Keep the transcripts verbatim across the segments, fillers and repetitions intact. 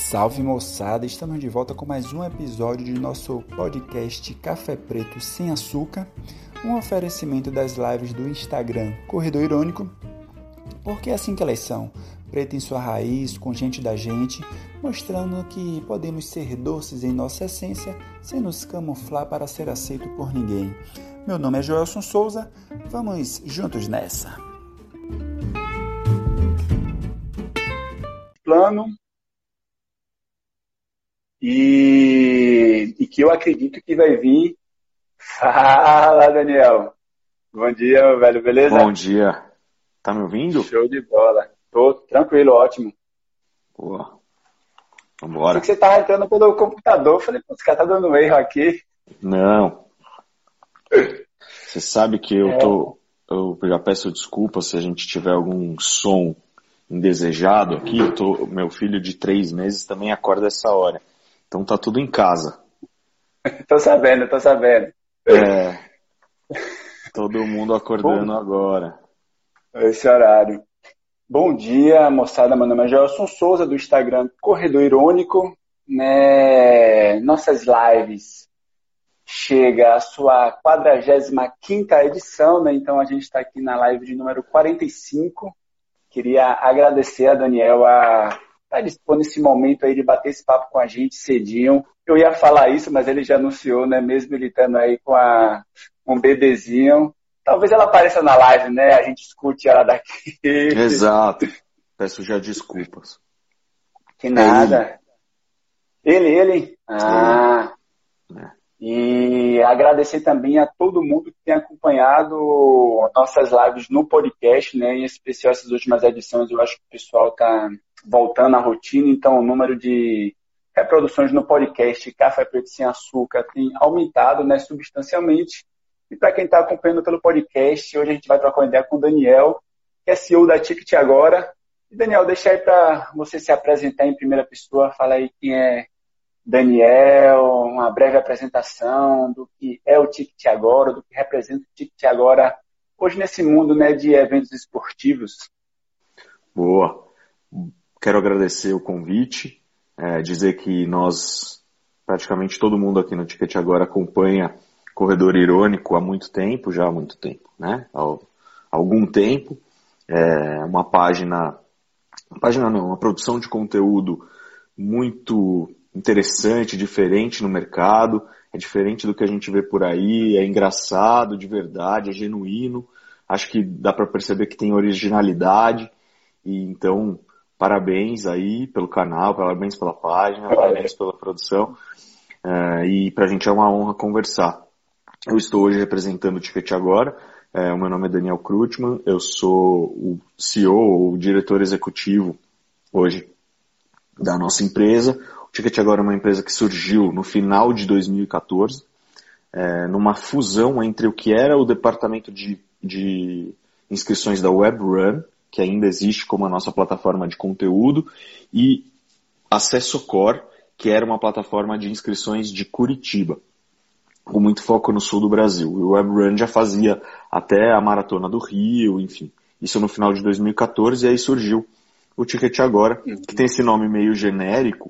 Salve moçada, estamos de volta com mais um episódio de nosso podcast Café Preto Sem Açúcar, um oferecimento das lives do Instagram Corredor Irônico, porque é assim que elas são, preto em sua raiz, com gente da gente, mostrando que podemos ser doces em nossa essência, sem nos camuflar para ser aceito por ninguém. Meu nome é Joelson Souza, vamos juntos nessa. Plano e, e que eu acredito que vai vir. Fala, Daniel. Bom dia, meu velho, beleza? Bom dia. Tá me ouvindo? Show de bola. Tô tranquilo, ótimo. Boa. Vambora. Sei que você tava entrando pelo computador. Falei, pô, esse cara tá dando erro aqui. Não. Você sabe que eu É. tô... Eu já peço desculpa se a gente tiver algum som indesejado aqui. Eu tô, meu filho de três meses também acorda essa hora. Então tá tudo em casa. Tô sabendo, tô sabendo. É. Todo mundo acordando Bom, agora. esse horário. Bom dia, moçada. Meu nome é Joelson Souza, do Instagram Corredor Irônico. Né? Nossas lives chega à sua quadragésima quinta edição, né? Então a gente está aqui na live de número quarenta e cinco. Queria agradecer a Daniel a estar dispondo nesse momento aí de bater esse papo com a gente cedinho. Eu ia falar isso, mas ele já anunciou, né? Mesmo ele estando aí com a, um bebezinho. Talvez ela apareça na live, né? A gente escute ela daqui. Exato. Peço já desculpas. Que nada. Ele, ele? Ah. É. E agradecer também a todo mundo que tem acompanhado nossas lives no podcast, né? Em especial essas últimas edições, eu acho que o pessoal está voltando à rotina, então o número de reproduções no podcast Café Preto Sem Açúcar tem aumentado, né, substancialmente. E para quem está acompanhando pelo podcast, hoje a gente vai trocar uma ideia com o Daniel, que é C E O da Ticket Agora. E Daniel, deixa aí para você se apresentar em primeira pessoa, fala aí quem é Daniel, uma breve apresentação do que é o Ticket Agora, do que representa o Ticket Agora hoje nesse mundo, né, de eventos esportivos. Boa. Quero agradecer o convite, é, dizer que nós, praticamente todo mundo aqui no Ticket Agora acompanha Corredor Irônico há muito tempo, já há muito tempo, né? Há algum tempo. É uma página, uma página não, uma produção de conteúdo muito interessante, diferente no mercado, é diferente do que a gente vê por aí, é engraçado, de verdade, é genuíno, acho que dá para perceber que tem originalidade, e então, parabéns aí pelo canal, parabéns pela página, parabéns pela produção, uh, e pra gente é uma honra conversar. Eu estou hoje representando o Ticket Agora, uh, o meu nome é Daniel Krutman, eu sou o C E O, o diretor executivo hoje da nossa empresa. O Ticket Agora é uma empresa que surgiu no final de dois mil e quatorze, é, numa fusão entre o que era o departamento de, de inscrições da WebRun, que ainda existe como a nossa plataforma de conteúdo, e Acesso Core, que era uma plataforma de inscrições de Curitiba, com muito foco no sul do Brasil. O WebRun já fazia até a Maratona do Rio, enfim. Isso no final de dois mil e quatorze, e aí surgiu o Ticket Agora, que tem esse nome meio genérico,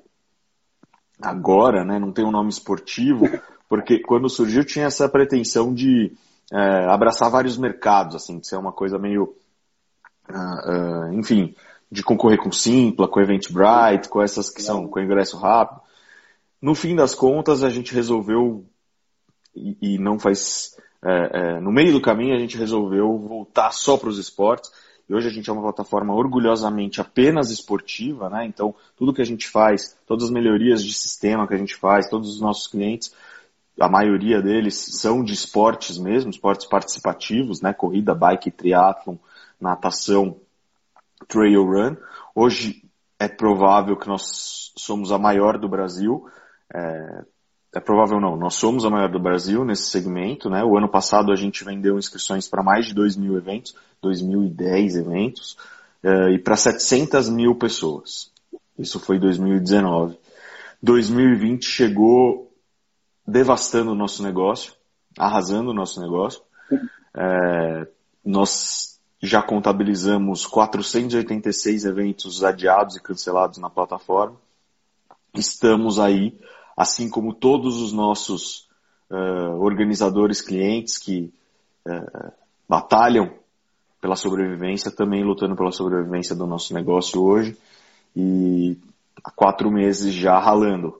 agora, né, não tem um nome esportivo, porque quando surgiu tinha essa pretensão de é, abraçar vários mercados, assim, de ser uma coisa meio, uh, uh, enfim, de concorrer com Simpla, com Eventbrite, com essas que são, com ingresso rápido. No fim das contas, a gente resolveu, e, e não faz, é, é, no meio do caminho a gente resolveu voltar só para os esportes. E hoje a gente é uma plataforma orgulhosamente apenas esportiva, né? Então, tudo que a gente faz, todas as melhorias de sistema que a gente faz, todos os nossos clientes, a maioria deles são de esportes mesmo, esportes participativos, né? Corrida, bike, triatlon, natação, trail run. Hoje é provável que nós somos a maior do Brasil. É, é provável não, nós somos a maior do Brasil nesse segmento, né? O ano passado a gente vendeu inscrições para mais de dois mil eventos, dois mil e dez eventos, uh, e para setecentas mil pessoas. Isso foi em dois mil e dezenove. dois mil e vinte chegou devastando o nosso negócio, arrasando o nosso negócio. Uh, nós já contabilizamos quatrocentos e oitenta e seis eventos adiados e cancelados na plataforma. estamos aí, assim como todos os nossos uh, organizadores, clientes que uh, batalham pela sobrevivência, também lutando pela sobrevivência do nosso negócio hoje, e há quatro meses já ralando.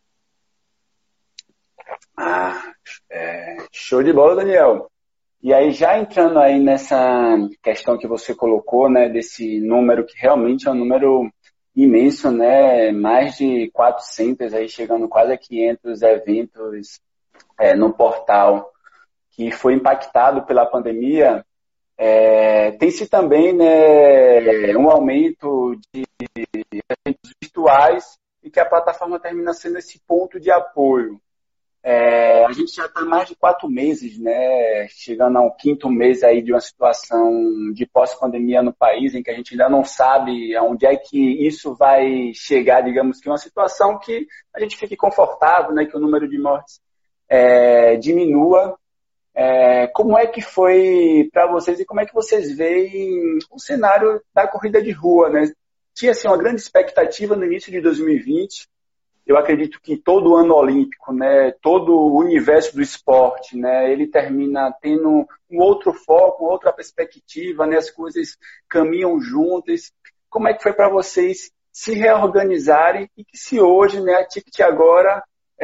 Ah, é, show de bola, Daniel. E aí, já entrando aí nessa questão que você colocou, né, desse número que realmente é um número imenso, né, mais de quatrocentos, aí chegando quase a quinhentos eventos é, no portal que foi impactado pela pandemia, é, tem-se também, né, um aumento de eventos virtuais e que a plataforma termina sendo esse ponto de apoio. É, a gente já está mais de quatro meses, né, chegando ao quinto mês aí de uma situação de pós-pandemia no país, em que a gente ainda não sabe aonde é que isso vai chegar, digamos que uma situação que a gente fique confortável, né, que o número de mortes é, diminua. É, como é que foi para vocês e como é que vocês veem o cenário da corrida de rua, né? Tinha assim, uma grande expectativa no início de dois mil e vinte. Eu acredito que todo o ano olímpico, né, todo o universo do esporte, né, ele termina tendo um outro foco, uma outra perspectiva, né, as coisas caminham juntas. Como é que foi para vocês se reorganizarem e que se hoje, né, a Ticket agora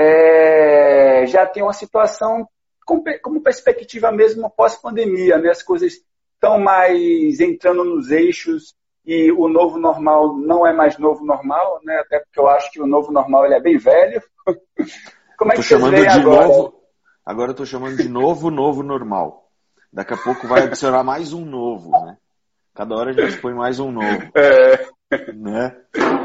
é, já tem uma situação com, como perspectiva mesmo pós-pandemia, né, as coisas estão mais entrando nos eixos, e o novo normal não é mais novo normal, né? Até porque eu acho que o novo normal ele é bem velho. Como é que vocês veem agora? Novo, agora eu estou chamando de novo, novo normal. Daqui a pouco vai adicionar mais um novo, né? Cada hora a gente põe mais um novo. É. Né?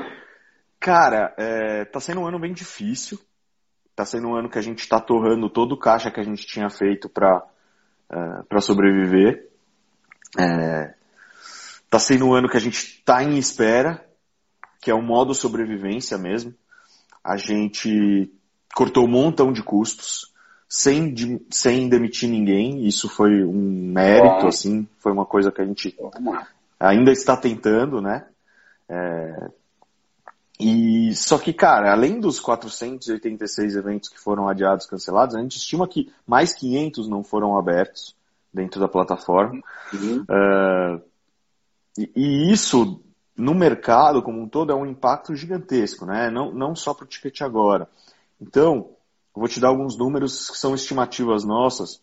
Cara, é, tá sendo um ano bem difícil. Tá sendo um ano que a gente está torrando todo o caixa que a gente tinha feito para uh, para sobreviver. É... Está sendo um ano que a gente está em espera, que é um modo sobrevivência mesmo. A gente cortou um montão de custos, sem, de, sem demitir ninguém. Isso foi um mérito, Bom. assim, foi uma coisa que a gente ainda está tentando, né? É, e, só que, cara, além dos quatrocentos e oitenta e seis eventos que foram adiados, cancelados, a gente estima que mais quinhentos não foram abertos dentro da plataforma. Uhum. Uh, E isso, no mercado como um todo, é um impacto gigantesco, né? Não, não só para o Ticket Agora. Então, eu vou te dar alguns números que são estimativas nossas,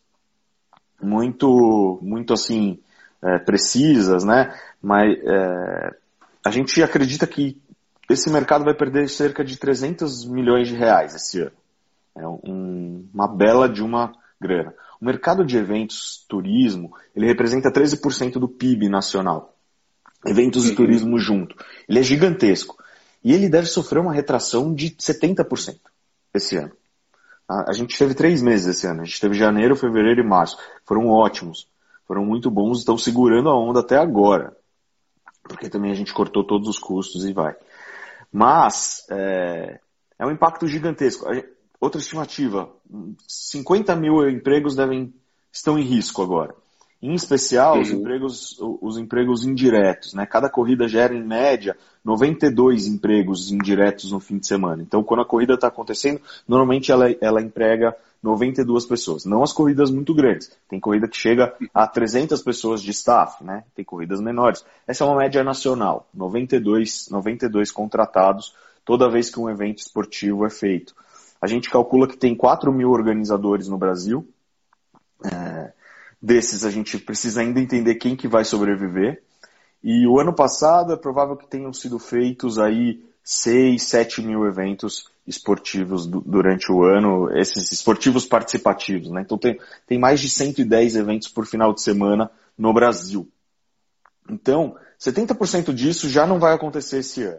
muito, muito assim, é, precisas, né? Mas é, a gente acredita que esse mercado vai perder cerca de trezentos milhões de reais esse ano. É um, uma bela de uma grana. O mercado de eventos, turismo, ele representa treze por cento do P I B nacional. Eventos e turismo junto. Ele é gigantesco. E ele deve sofrer uma retração de setenta por cento esse ano. A gente teve três meses esse ano. A gente teve janeiro, fevereiro e março. Foram ótimos. Foram muito bons. Estão segurando a onda até agora. Porque também a gente cortou todos os custos e vai. Mas é, é um impacto gigantesco. Outra estimativa. cinquenta mil empregos devem, estão em risco agora. Em especial, uhum. os, empregos, os empregos indiretos, né? Cada corrida gera, em média, noventa e dois empregos indiretos no fim de semana. Então, quando a corrida está acontecendo, normalmente ela, ela emprega noventa e duas pessoas. Não as corridas muito grandes. Tem corrida que chega a trezentas pessoas de staff, né? Tem corridas menores. Essa é uma média nacional. noventa e dois, noventa e dois contratados toda vez que um evento esportivo é feito. A gente calcula que tem quatro mil organizadores no Brasil. É... Desses a gente precisa ainda entender quem que vai sobreviver. E o ano passado é provável que tenham sido feitos aí seis, sete mil eventos esportivos do, durante o ano, esses esportivos participativos, né? Então tem, tem mais de cento e dez eventos por final de semana no Brasil. Então, setenta por cento disso já não vai acontecer esse ano.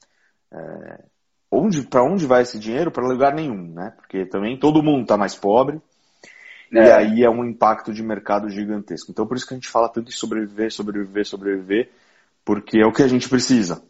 É, onde, para onde vai esse dinheiro? Para lugar nenhum, né? Porque também todo mundo está mais pobre. É. E aí é um impacto de mercado gigantesco. Então por isso que a gente fala tanto em sobreviver, sobreviver, sobreviver, porque é o que a gente precisa.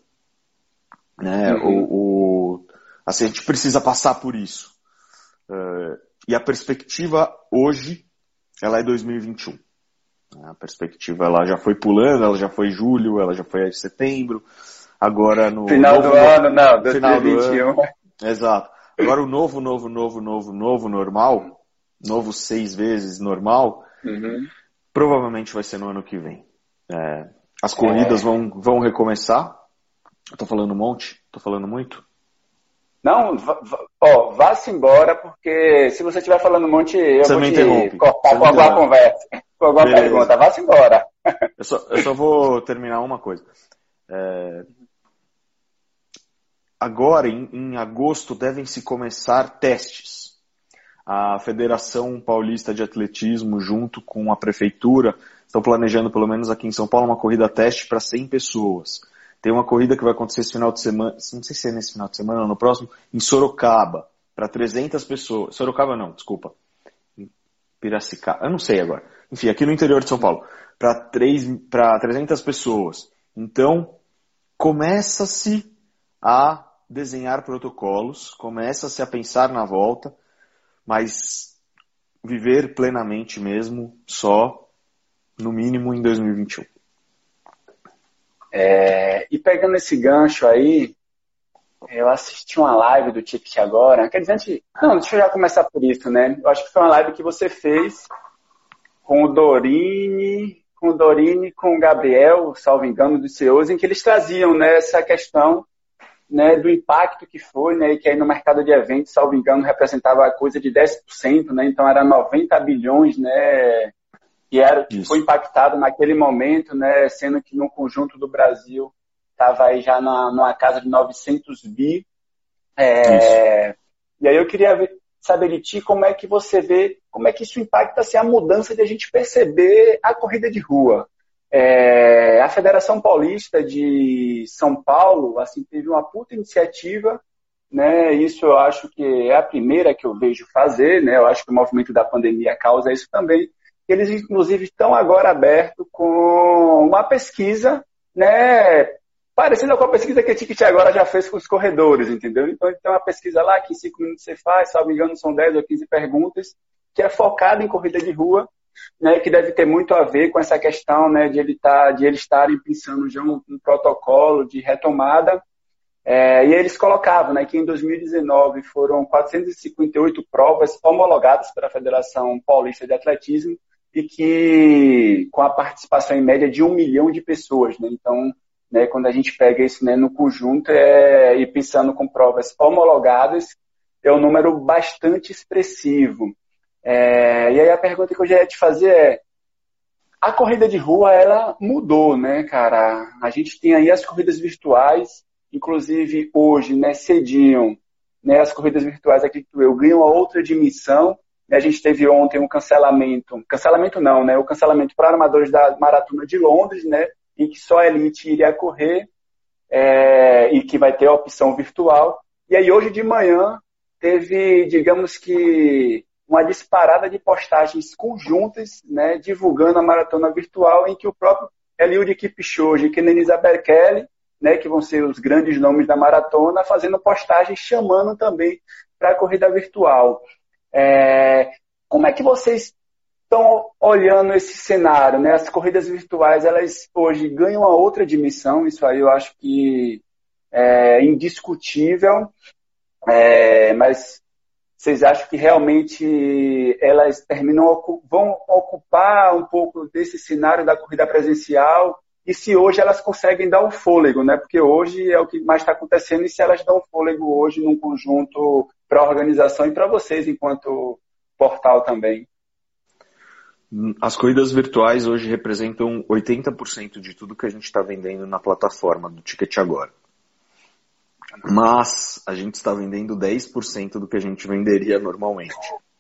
Né? Uhum. O, o, assim, a gente precisa passar por isso. Uh, e a perspectiva hoje, ela é dois mil e vinte e um. A perspectiva ela já foi pulando, ela já foi julho, ela já foi setembro. Agora no final do ano, não, dois mil e vinte e um. Exato. Agora o novo, novo, novo, novo, novo normal, novo seis vezes normal, uhum. provavelmente vai ser no ano que vem. É, as corridas é... vão, vão recomeçar. Eu tô falando um monte? Tô falando muito? Não, ó, vá-se embora, porque se você estiver falando um monte, eu você vou me te interrompe. cortar você com alguma conversa, com alguma Beleza. pergunta. Vá-se embora. Eu só, eu só vou terminar uma coisa. É... Agora, em, em agosto, devem se começar testes. A Federação Paulista de Atletismo, junto com a Prefeitura, estão planejando, pelo menos aqui em São Paulo, uma corrida teste para cem pessoas. Tem uma corrida que vai acontecer esse final de semana, não sei se é nesse final de semana ou no próximo, em Sorocaba, para trezentas pessoas. Sorocaba não, desculpa. Em Piracicaba, eu não sei agora. Enfim, aqui no interior de São Paulo, para trezentas pessoas. Então, começa-se a desenhar protocolos, começa-se a pensar na volta, mas viver plenamente mesmo só, no mínimo, em dois mil e vinte e um. É, e pegando esse gancho aí, eu assisti uma live do Ticket agora, quer dizer, antes, não, deixa eu já começar por isso, né? Eu acho que foi uma live que você fez com o Dorine, com o Dorine, com o Gabriel, salvo engano, do C E Os, em que eles traziam, né, essa questão, né, do impacto que foi, né, e que aí no mercado de eventos, salvo engano, representava coisa de dez por cento, né, então era noventa bilhões, né, que era, que foi impactado naquele momento, né, sendo que no conjunto do Brasil estava aí já na, numa casa de novecentos bi. É, e aí eu queria ver, saber de ti como é que você vê, como é que isso impacta assim, a mudança de a gente perceber a corrida de rua. É, a Federação Paulista de São Paulo assim, teve uma puta iniciativa, né, isso eu acho que é a primeira que eu vejo fazer, né, eu acho que o movimento da pandemia causa isso também. Eles, inclusive, estão agora abertos com uma pesquisa, né, parecida com a pesquisa que a Ticket agora já fez com os corredores, entendeu? Então, tem uma pesquisa lá que em cinco minutos você faz, se não me engano, são dez ou quinze perguntas, que é focada em corrida de rua, né, que deve ter muito a ver com essa questão, né, de, ele tá, de eles estarem pensando já um, um protocolo de retomada. É, e eles colocavam, né, que em dois mil e dezenove foram quatrocentas e cinquenta e oito provas homologadas pela Federação Paulista de Atletismo e que com a participação em média de um milhão de pessoas, né? Então, né, quando a gente pega isso, né, no conjunto é, e pensando com provas homologadas, é um número bastante expressivo. É, e aí a pergunta que eu já ia te fazer é, a corrida de rua, ela mudou, né, cara? A gente tem aí as corridas virtuais, inclusive hoje, né, cedinho, né, as corridas virtuais, acredito eu, ganham a outra dimensão. A gente teve ontem um cancelamento, cancelamento não, né, o cancelamento para armadores da Maratona de Londres, né, em que só a elite iria correr é, e que vai ter a opção virtual. E aí hoje de manhã teve, digamos que, uma disparada de postagens conjuntas, né, divulgando a maratona virtual, em que o próprio Eliud Kipchoge e Kenenisa Bekele, né, que vão ser os grandes nomes da maratona, fazendo postagens chamando também para a corrida virtual. É, como é que vocês estão olhando esse cenário, né? As corridas virtuais, elas hoje ganham uma outra dimensão, isso aí eu acho que é indiscutível, é, mas vocês acham que realmente elas terminam, vão ocupar um pouco desse cenário da corrida presencial? E se hoje elas conseguem dar um fôlego, né? Porque hoje é o que mais está acontecendo, e se elas dão fôlego hoje num conjunto para a organização e para vocês enquanto portal também? As corridas virtuais hoje representam oitenta por cento de tudo que a gente está vendendo na plataforma do Ticket Agora. Mas a gente está vendendo dez por cento do que a gente venderia normalmente.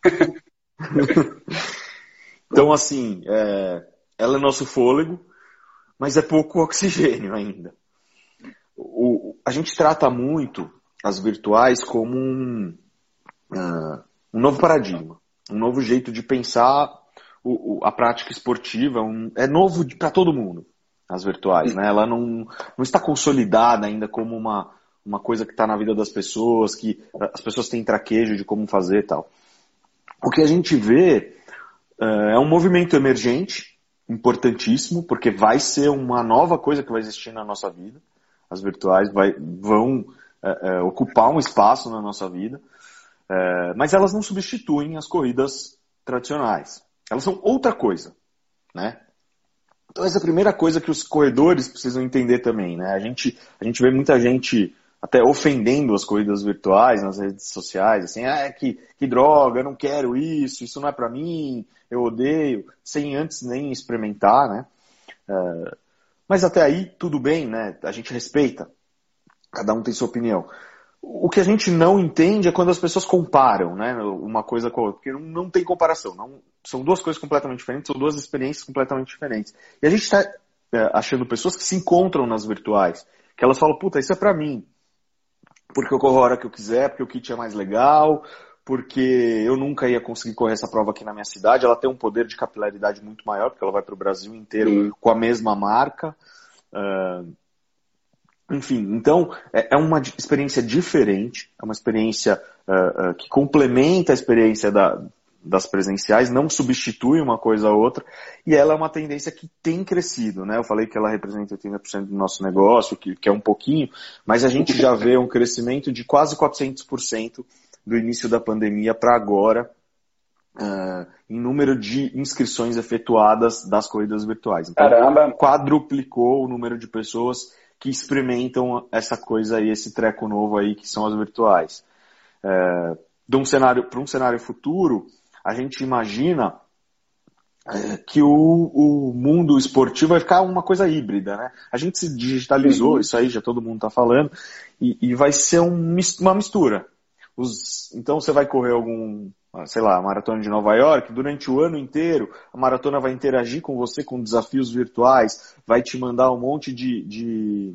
Então, assim, é, ela é nosso fôlego, mas é pouco oxigênio ainda. O, a gente trata muito as virtuais como um, uh, um novo paradigma, um novo jeito de pensar o, o, a prática esportiva. Um, é novo para todo mundo, as virtuais, né? Ela não, não está consolidada ainda como uma, uma coisa que está na vida das pessoas, que as pessoas têm traquejo de como fazer e tal. O que a gente vê uh, é um movimento emergente, importantíssimo, porque vai ser uma nova coisa que vai existir na nossa vida. As virtuais vai, vão é, é, ocupar um espaço na nossa vida, é, mas elas não substituem as corridas tradicionais. Elas são outra coisa, né? Então essa é a primeira coisa que os corredores precisam entender também, né? A gente, a gente vê muita gente até ofendendo as corridas virtuais nas redes sociais, assim, ah, que, que droga, eu não quero isso, isso não é pra mim, eu odeio, sem antes nem experimentar, né? É, mas até aí, tudo bem, né? A gente respeita, cada um tem sua opinião. O que a gente não entende é quando as pessoas comparam, né, uma coisa com a outra, porque não, não tem comparação, não, são duas coisas completamente diferentes, são duas experiências completamente diferentes. E a gente está é, achando pessoas que se encontram nas virtuais, que elas falam, puta, isso é pra mim, porque eu corro a hora que eu quiser, porque o kit é mais legal, porque eu nunca ia conseguir correr essa prova aqui na minha cidade. Ela tem um poder de capilaridade muito maior, porque ela vai para o Brasil inteiro Sim. com a mesma marca. Uh, enfim, então é, é uma experiência diferente, é uma experiência uh, uh, que complementa a experiência da, das presenciais, não substitui uma coisa a outra, e ela é uma tendência que tem crescido, né? Eu falei que ela representa oitenta por cento do nosso negócio, que, que é um pouquinho, mas a gente já vê um crescimento de quase quatrocentos por cento do início da pandemia para agora, uh, em número de inscrições efetuadas das corridas virtuais. Então, Caramba! Quadruplicou o número de pessoas que experimentam essa coisa aí, esse treco novo aí, que são as virtuais. Uh, de um cenário, para um cenário futuro, a gente imagina é, que o, o mundo esportivo vai ficar uma coisa híbrida, né? A gente se digitalizou, uhum. isso aí já todo mundo está falando, e, e vai ser um, uma mistura. Os, então você vai correr algum, sei lá, maratona de Nova York, durante o ano inteiro, a maratona vai interagir com você com desafios virtuais, vai te mandar um monte de, de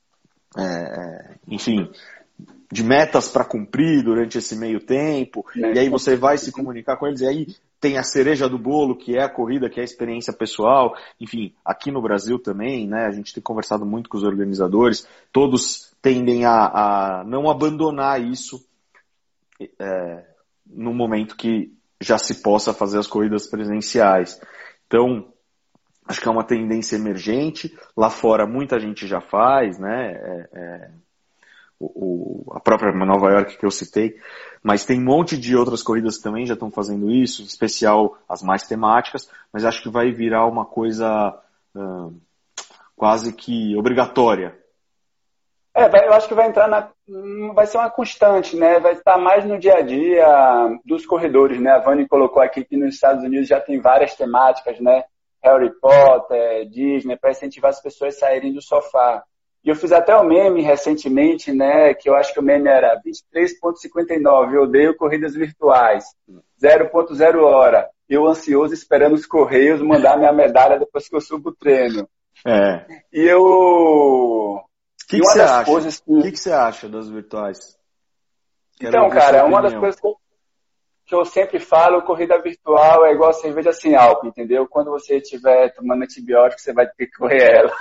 é, enfim, de metas para cumprir durante esse meio tempo, é. e aí você vai se comunicar com eles, e aí tem a cereja do bolo, que é a corrida, que é a experiência pessoal, enfim, aqui no Brasil também, né, a gente tem conversado muito com os organizadores, todos tendem a, a não abandonar isso é, no momento que já se possa fazer as corridas presenciais. Então, acho que é uma tendência emergente, lá fora muita gente já faz, né, é, é, O, a própria Nova York que eu citei, mas tem um monte de outras corridas que também já estão fazendo isso, em especial as mais temáticas, mas acho que vai virar uma coisa uh, quase que obrigatória. É, vai, eu acho que vai entrar na... vai ser uma constante, né? Vai estar mais no dia a dia dos corredores, né? A Vani colocou aqui que nos Estados Unidos já tem várias temáticas, né? Harry Potter, Disney, para incentivar as pessoas a saírem do sofá. E eu fiz até um meme recentemente, né, que eu acho que o meme era vinte e três ponto cinquenta e nove, eu odeio corridas virtuais, zero ponto zero hora, eu ansioso esperando os Correios mandar minha medalha depois que eu subo o treino. É. E eu... O que que você acha? Coisas que... que que você acha das virtuais? Quero então, cara, uma das coisas que eu, que eu sempre falo, corrida virtual é igual cerveja sem álcool, entendeu? Quando você estiver tomando antibiótico, você vai ter que correr ela.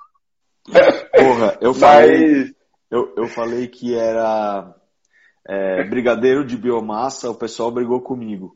Porra, eu falei, Mas... eu, eu falei que era é, brigadeiro de biomassa, o pessoal brigou comigo.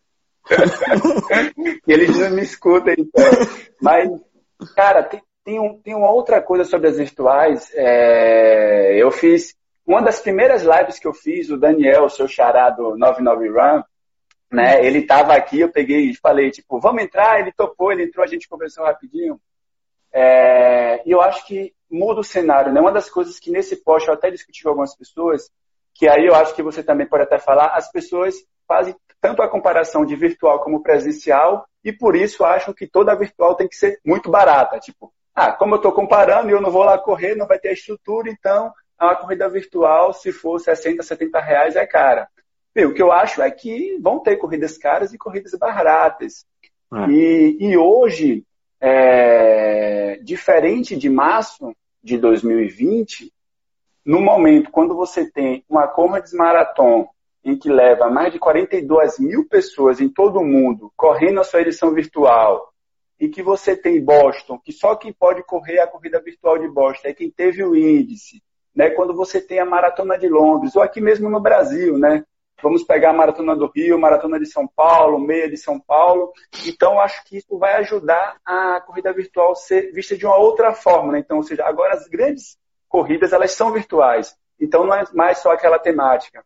Eles não me escutam, então. Mas, cara, tem, tem, um, tem uma outra coisa sobre as virtuais. É, eu fiz, uma das primeiras lives que eu fiz, o Daniel, o seu xará do noventa e nove Run, né, ele tava aqui, eu peguei e falei, tipo, vamos entrar, ele topou, ele entrou, a gente conversou rapidinho. É, e eu acho que muda o cenário, né? Uma das coisas que nesse post eu até discuti com algumas pessoas, que aí eu acho que você também pode até falar, as pessoas fazem tanto a comparação de virtual como presencial e por isso acham que toda virtual tem que ser muito barata. Tipo, ah, como eu estou comparando e eu não vou lá correr, não vai ter a estrutura, então a corrida virtual, se for sessenta, setenta reais, é cara. E o que eu acho é que vão ter corridas caras e corridas baratas. É. E, e hoje... É, diferente de março de dois mil e vinte, no momento quando você tem uma Comrades Marathon em que leva mais de quarenta e duas mil pessoas em todo o mundo correndo a sua edição virtual e que você tem Boston, que só quem pode correr a corrida virtual de Boston é quem teve o índice, né? Quando você tem a Maratona de Londres ou aqui mesmo no Brasil, né? Vamos pegar a Maratona do Rio, Maratona de São Paulo, Meia de São Paulo. Então, acho que isso vai ajudar a corrida virtual ser vista de uma outra forma, né? Então, ou seja, agora as grandes corridas, elas são virtuais. Então não é mais só aquela temática.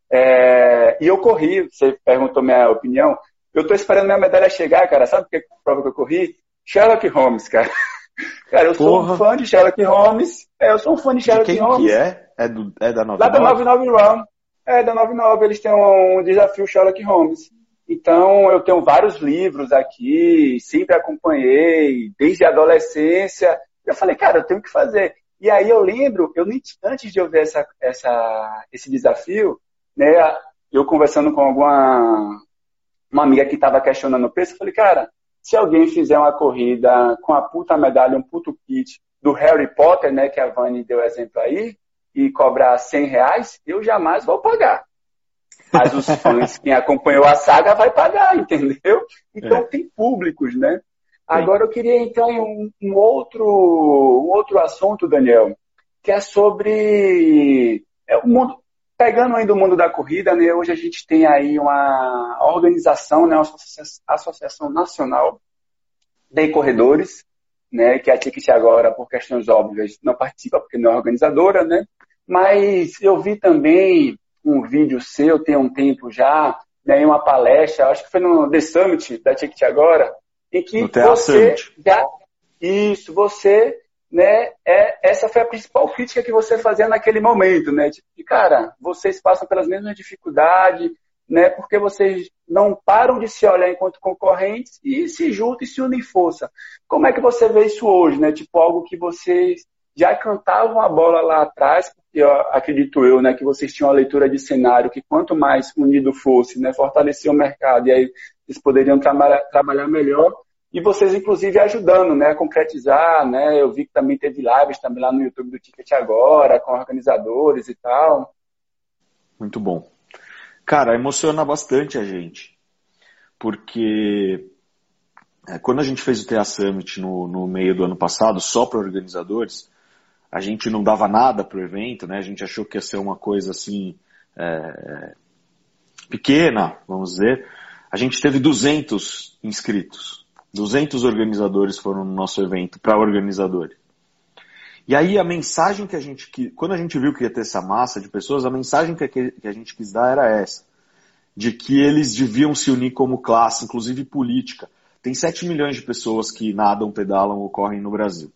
É, e eu corri, você perguntou minha opinião, eu estou esperando minha medalha chegar, cara. Sabe que prova que eu corri? Sherlock Holmes, cara. Cara, eu sou Porra. um fã de Sherlock Holmes. É, eu sou um fã de Sherlock de quem Holmes. Que é? É, do, é da noventa e nove? Lá da noventa e nove Run. É, da noventa e nove eles têm um desafio Sherlock Holmes. Então, eu tenho vários livros aqui, sempre acompanhei, desde a adolescência. Eu falei, cara, eu tenho que fazer. E aí eu lembro, eu nem, antes de eu ver essa, essa, esse desafio, né, eu conversando com alguma uma amiga que estava questionando o preço, eu falei, cara, se alguém fizer uma corrida com a puta medalha, um puto kit do Harry Potter, né, que a Vani deu exemplo aí, e cobrar cem reais, eu jamais vou pagar. Mas os fãs, quem acompanhou a saga, vai pagar, entendeu? Então é. Tem públicos, né? Sim. Agora eu queria entrar em um, um, outro, um outro assunto, Daniel, que é sobre é, o mundo, pegando ainda o mundo da corrida, né? Hoje a gente tem aí uma organização, né, uma associação nacional de corredores, né, que a Ticket agora, por questões óbvias, não participa porque não é organizadora, né? Mas eu vi também um vídeo seu, tem um tempo já, né, em uma palestra, acho que foi no The Summit da Ticket agora, em que no você já, isso, você, né, é, essa foi a principal crítica que você fazia naquele momento, né, tipo, cara, vocês passam pelas mesmas dificuldades, né, porque vocês não param de se olhar enquanto concorrentes e se juntam e se unem força. Como é que você vê isso hoje, né, tipo, algo que vocês já cantavam a bola lá atrás, porque eu, acredito eu, né, que vocês tinham uma leitura de cenário que quanto mais unido fosse, né, fortalecia o mercado e aí eles poderiam tra- trabalhar melhor, e vocês inclusive ajudando, né, a concretizar, né, eu vi que também teve lives também lá no YouTube do Ticket agora, com organizadores e tal. Muito bom. Cara, emociona bastante a gente, porque é, quando a gente fez o T A Summit no, no meio do ano passado, só para organizadores, a gente não dava nada para o evento, né? A gente achou que ia ser uma coisa assim, é, pequena, vamos dizer. A gente teve duzentos inscritos, duzentos organizadores foram no nosso evento, para organizadores. E aí a mensagem que a gente, quando a gente viu que ia ter essa massa de pessoas, a mensagem que a gente quis dar era essa, de que eles deviam se unir como classe, inclusive política. Tem sete milhões de pessoas que nadam, pedalam ou correm no Brasil.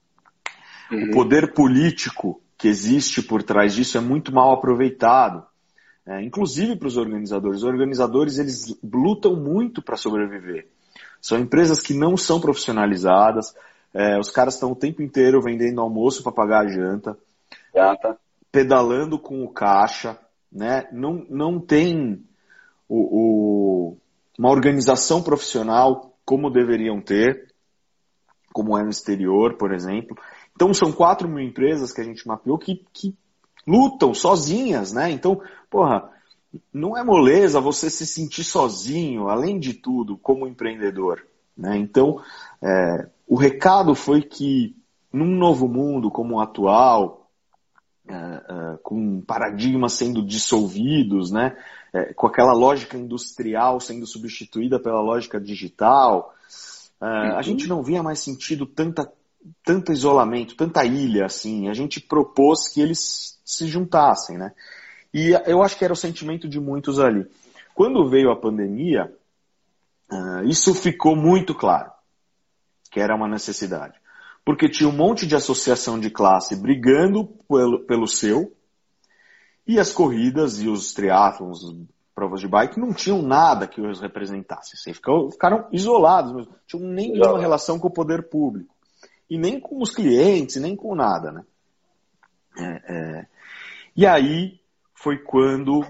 Uhum. O poder político que existe por trás disso é muito mal aproveitado, é, inclusive para os organizadores. Os organizadores eles lutam muito para sobreviver. São empresas que não são profissionalizadas, é, os caras estão o tempo inteiro vendendo almoço para pagar a janta, janta, pedalando com o caixa, né? Não, não tem o, o, uma organização profissional como deveriam ter, como é no exterior, por exemplo. Então são quatro mil empresas que a gente mapeou que, que lutam sozinhas, né? Então, porra, não é moleza você se sentir sozinho, além de tudo, como empreendedor, né? Então, é, o recado foi que num novo mundo como o atual, é, é, com paradigmas sendo dissolvidos, né? É, com aquela lógica industrial sendo substituída pela lógica digital, é, a gente não via mais sentido tanta tanto isolamento, tanta ilha, assim. A gente propôs que eles se juntassem, né? E eu acho que era o sentimento de muitos ali. Quando veio a pandemia, uh, isso ficou muito claro, que era uma necessidade. Porque tinha um monte de associação de classe brigando pelo, pelo seu, e as corridas e os triatlons, provas de bike, não tinham nada que os representasse. Assim, ficaram, ficaram isolados, não tinham nenhuma relação com o poder público. E nem com os clientes, nem com nada, né? É, é... E aí foi quando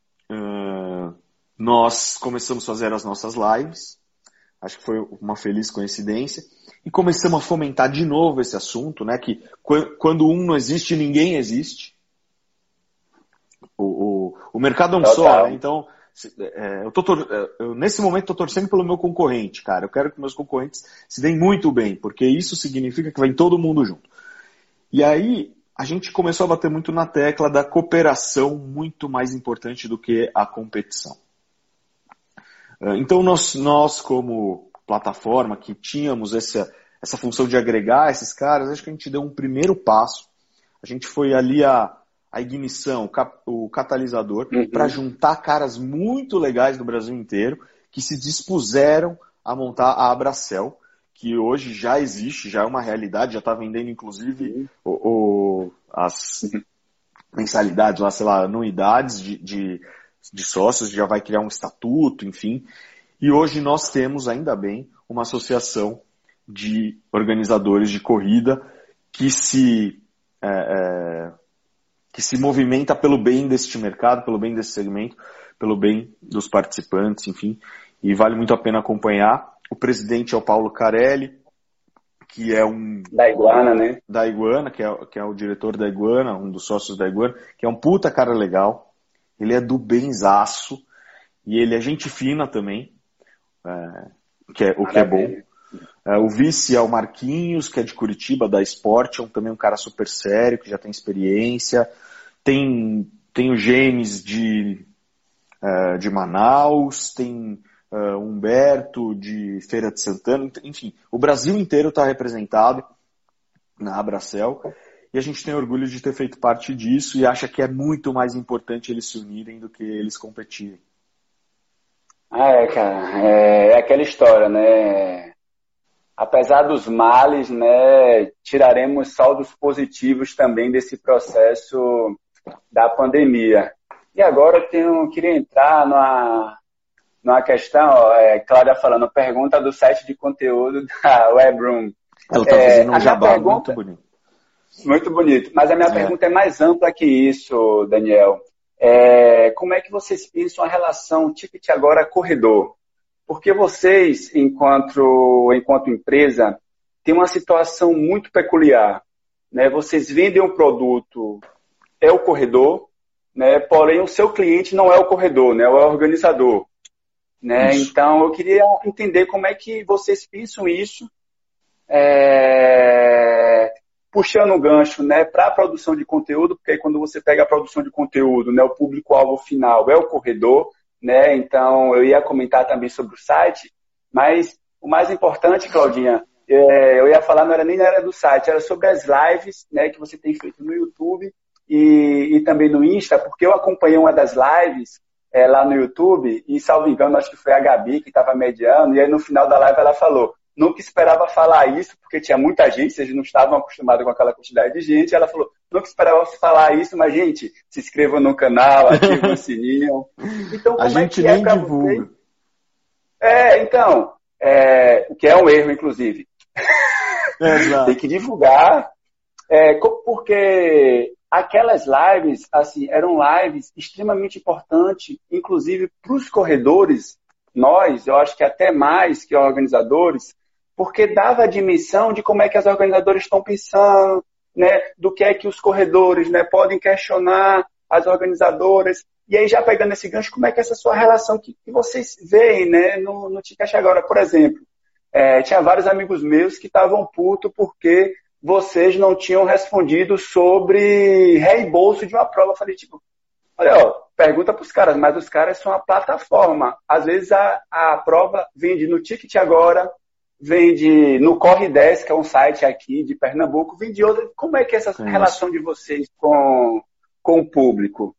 uh, nós começamos a fazer as nossas lives, acho que foi uma feliz coincidência, e começamos a fomentar de novo esse assunto, né? Que quando um não existe, ninguém existe. O, o, o mercado é um só, né? Então... É, eu tô, eu, nesse momento estou torcendo pelo meu concorrente, cara. Eu quero que meus concorrentes se deem muito bem, porque isso significa que vem todo mundo junto. E aí a gente começou a bater muito na tecla da cooperação muito mais importante do que a competição. Então nós, nós como plataforma que tínhamos essa, essa função de agregar esses caras, acho que a gente deu um primeiro passo. A gente foi ali a, a ignição, o, cap, o catalisador, uhum. para juntar caras muito legais do Brasil inteiro que se dispuseram a montar a Abracel, que hoje já existe, já é uma realidade, já está vendendo inclusive uhum. o, o, as uhum. mensalidades, lá, sei lá, anuidades de, de, de sócios, já vai criar um estatuto, enfim. E hoje nós temos, ainda bem, uma associação de organizadores de corrida que se, é, é, que se movimenta pelo bem deste mercado, pelo bem desse segmento, pelo bem dos participantes, enfim, e vale muito a pena acompanhar. O presidente é o Paulo Carelli, que é um... Da Iguana, né? Da Iguana, que é, que é o diretor da Iguana, um dos sócios da Iguana, que é um puta cara legal, ele é do benzaço, e ele é gente fina também, é, que é, o que é bom. É, o vice é o Marquinhos, que é de Curitiba, da Sport, é um, também um cara super sério, que já tem experiência. Tem, tem o James de, uh, de Manaus, tem uh, o Humberto de Feira de Santana, enfim, o Brasil inteiro está representado na Abracel, e a gente tem orgulho de ter feito parte disso e acha que é muito mais importante eles se unirem do que eles competirem. Ah, é, cara, é, é aquela história, né? Apesar dos males, né, tiraremos saldos positivos também desse processo da pandemia. E agora eu tenho, queria entrar numa, numa questão, ó, é, Cláudia falando, pergunta do site de conteúdo da Webroom. Ela está é, fazendo um jabá pergunta, muito bonito. Muito bonito, mas a minha é. pergunta é mais ampla que isso, Daniel. É, como é que vocês pensam a relação Ticket Agora corredor? Porque vocês, enquanto, enquanto empresa, têm uma situação muito peculiar, né? Vocês vendem um produto, é o corredor, né? Porém o seu cliente não é o corredor, né? É o organizador. Né? Então eu queria entender como é que vocês pensam isso, é... puxando o gancho, né, para a produção de conteúdo, porque aí quando você pega a produção de conteúdo, né, o público-alvo final é o corredor, né? Então, eu ia comentar também sobre o site, mas o mais importante, Claudinha, é, eu ia falar, não era nem na área do site, era sobre as lives, né, que você tem feito no YouTube e, e também no Insta, porque eu acompanhei uma das lives é, lá no YouTube e, salvo engano, acho que foi a Gabi que estava mediando, e aí no final da live ela falou, nunca esperava falar isso, porque tinha muita gente, vocês não estavam acostumados com aquela quantidade de gente. Ela falou, nunca esperava falar isso, mas, gente, se inscrevam no canal, ativem o sininho. Então, como a gente é que nem é pra divulga. vocês? É, então, é, o que é um erro, inclusive. Exato. Tem que divulgar, é, porque aquelas lives, assim, eram lives extremamente importantes, inclusive para os corredores, nós, eu acho que até mais que organizadores, porque dava a dimensão de como é que as organizadoras estão pensando, né, do que é que os corredores, né, podem questionar as organizadoras. E aí, já pegando esse gancho, como é que é essa sua relação que, que vocês veem, né, no, no Ticket Agora? Por exemplo, é, tinha vários amigos meus que estavam putos porque vocês não tinham respondido sobre reembolso de uma prova. Eu falei, tipo, olha, ó, pergunta para os caras, mas os caras são a plataforma. Às vezes a, a prova vende no Ticket Agora, vende no Corre dez, que é um site aqui de Pernambuco, vende outra. Como é que é essa é relação de vocês com, com o público?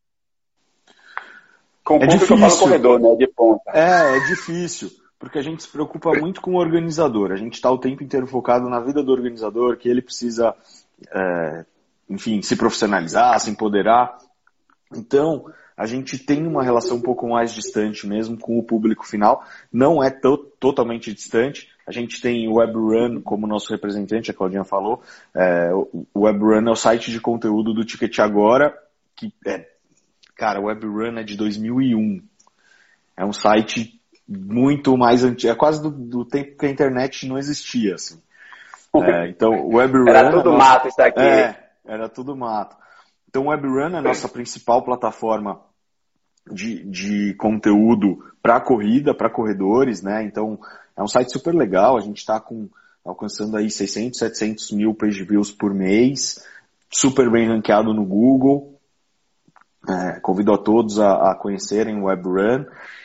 Com o é público difícil. Que eu falo corredor, né? De ponta. É, é difícil, porque a gente se preocupa muito com o organizador. A gente está o tempo inteiro focado na vida do organizador, que ele precisa, é, enfim, se profissionalizar, se empoderar. Então, a gente tem uma relação um pouco mais distante mesmo com o público final. Não é to- totalmente distante. A gente tem o WebRun como nosso representante, a Claudinha falou. É, o WebRun é o site de conteúdo do Ticket Agora, que é, cara, o WebRun é de dois mil e um. É um site muito mais antigo, é quase do, do tempo que a internet não existia, assim. É, então, o WebRun... Era tudo nossa, mato isso aqui. É, era tudo mato. Então, o WebRun é a nossa principal plataforma de, de conteúdo para corrida, para corredores, né? Então, é um site super legal. A gente está alcançando aí seiscentos, setecentos mil page views por mês, super bem ranqueado no Google. É, convido a todos a, a conhecerem o WebRun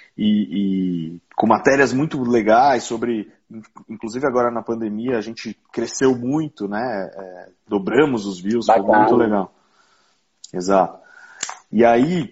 e, e com matérias muito legais sobre, inclusive agora na pandemia, a gente cresceu muito, né? É, dobramos os views, Bacana. Foi muito legal. Exato. E aí,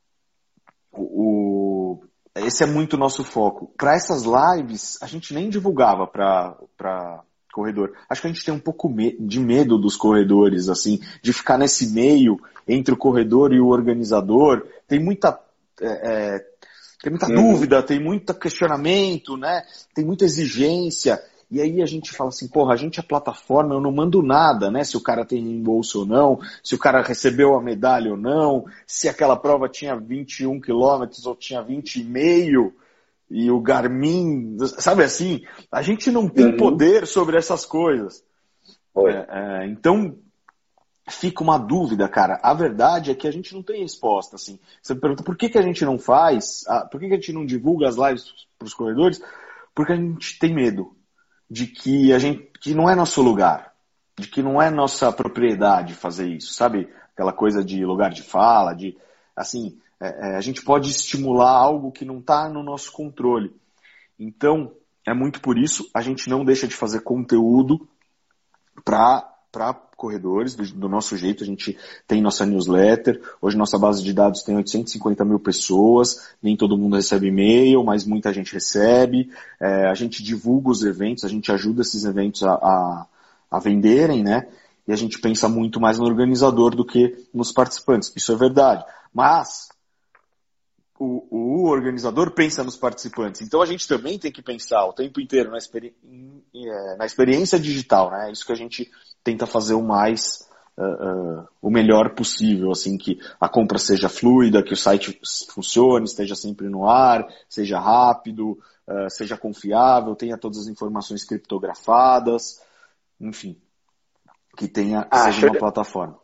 o, o, esse é muito o nosso foco. Para essas lives, a gente nem divulgava para corredor. Acho que a gente tem um pouco de medo dos corredores, assim, de ficar nesse meio entre o corredor e o organizador. Tem muita, é, é, tem muita uhum. dúvida, tem muito questionamento, né? Tem muita exigência. E aí a gente fala assim, porra, a gente é plataforma, eu não mando nada, né? Se o cara tem reembolso ou não, se o cara recebeu a medalha ou não, se aquela prova tinha vinte e um quilômetros ou tinha vinte e meio, e o Garmin, sabe assim? A gente não tem uhum. poder sobre essas coisas. É, é, então, fica uma dúvida, cara. A verdade é que a gente não tem resposta, assim. Você me pergunta por que, que a gente não faz, por que, que a gente não divulga as lives para os corredores? Porque a gente tem medo de que a gente que não é nosso lugar, de que não é nossa propriedade fazer isso, sabe? Aquela coisa de lugar de fala, de assim, é, é, a gente pode estimular algo que não está no nosso controle. Então, é muito por isso a gente não deixa de fazer conteúdo para para corredores, do, do nosso jeito. A gente tem nossa newsletter, hoje nossa base de dados tem oitocentos e cinquenta mil pessoas, nem todo mundo recebe e-mail, mas muita gente recebe, é, a gente divulga os eventos, a gente ajuda esses eventos a, a, a venderem, né, e a gente pensa muito mais no organizador do que nos participantes, isso é verdade, mas o, o organizador pensa nos participantes, então a gente também tem que pensar o tempo inteiro na, experi na experiência digital, né, isso que a gente tenta fazer o mais, uh, uh, o melhor possível, assim, que a compra seja fluida, que o site funcione, esteja sempre no ar, seja rápido, uh, seja confiável, tenha todas as informações criptografadas, enfim, que tenha, ah, seja uma de... plataforma.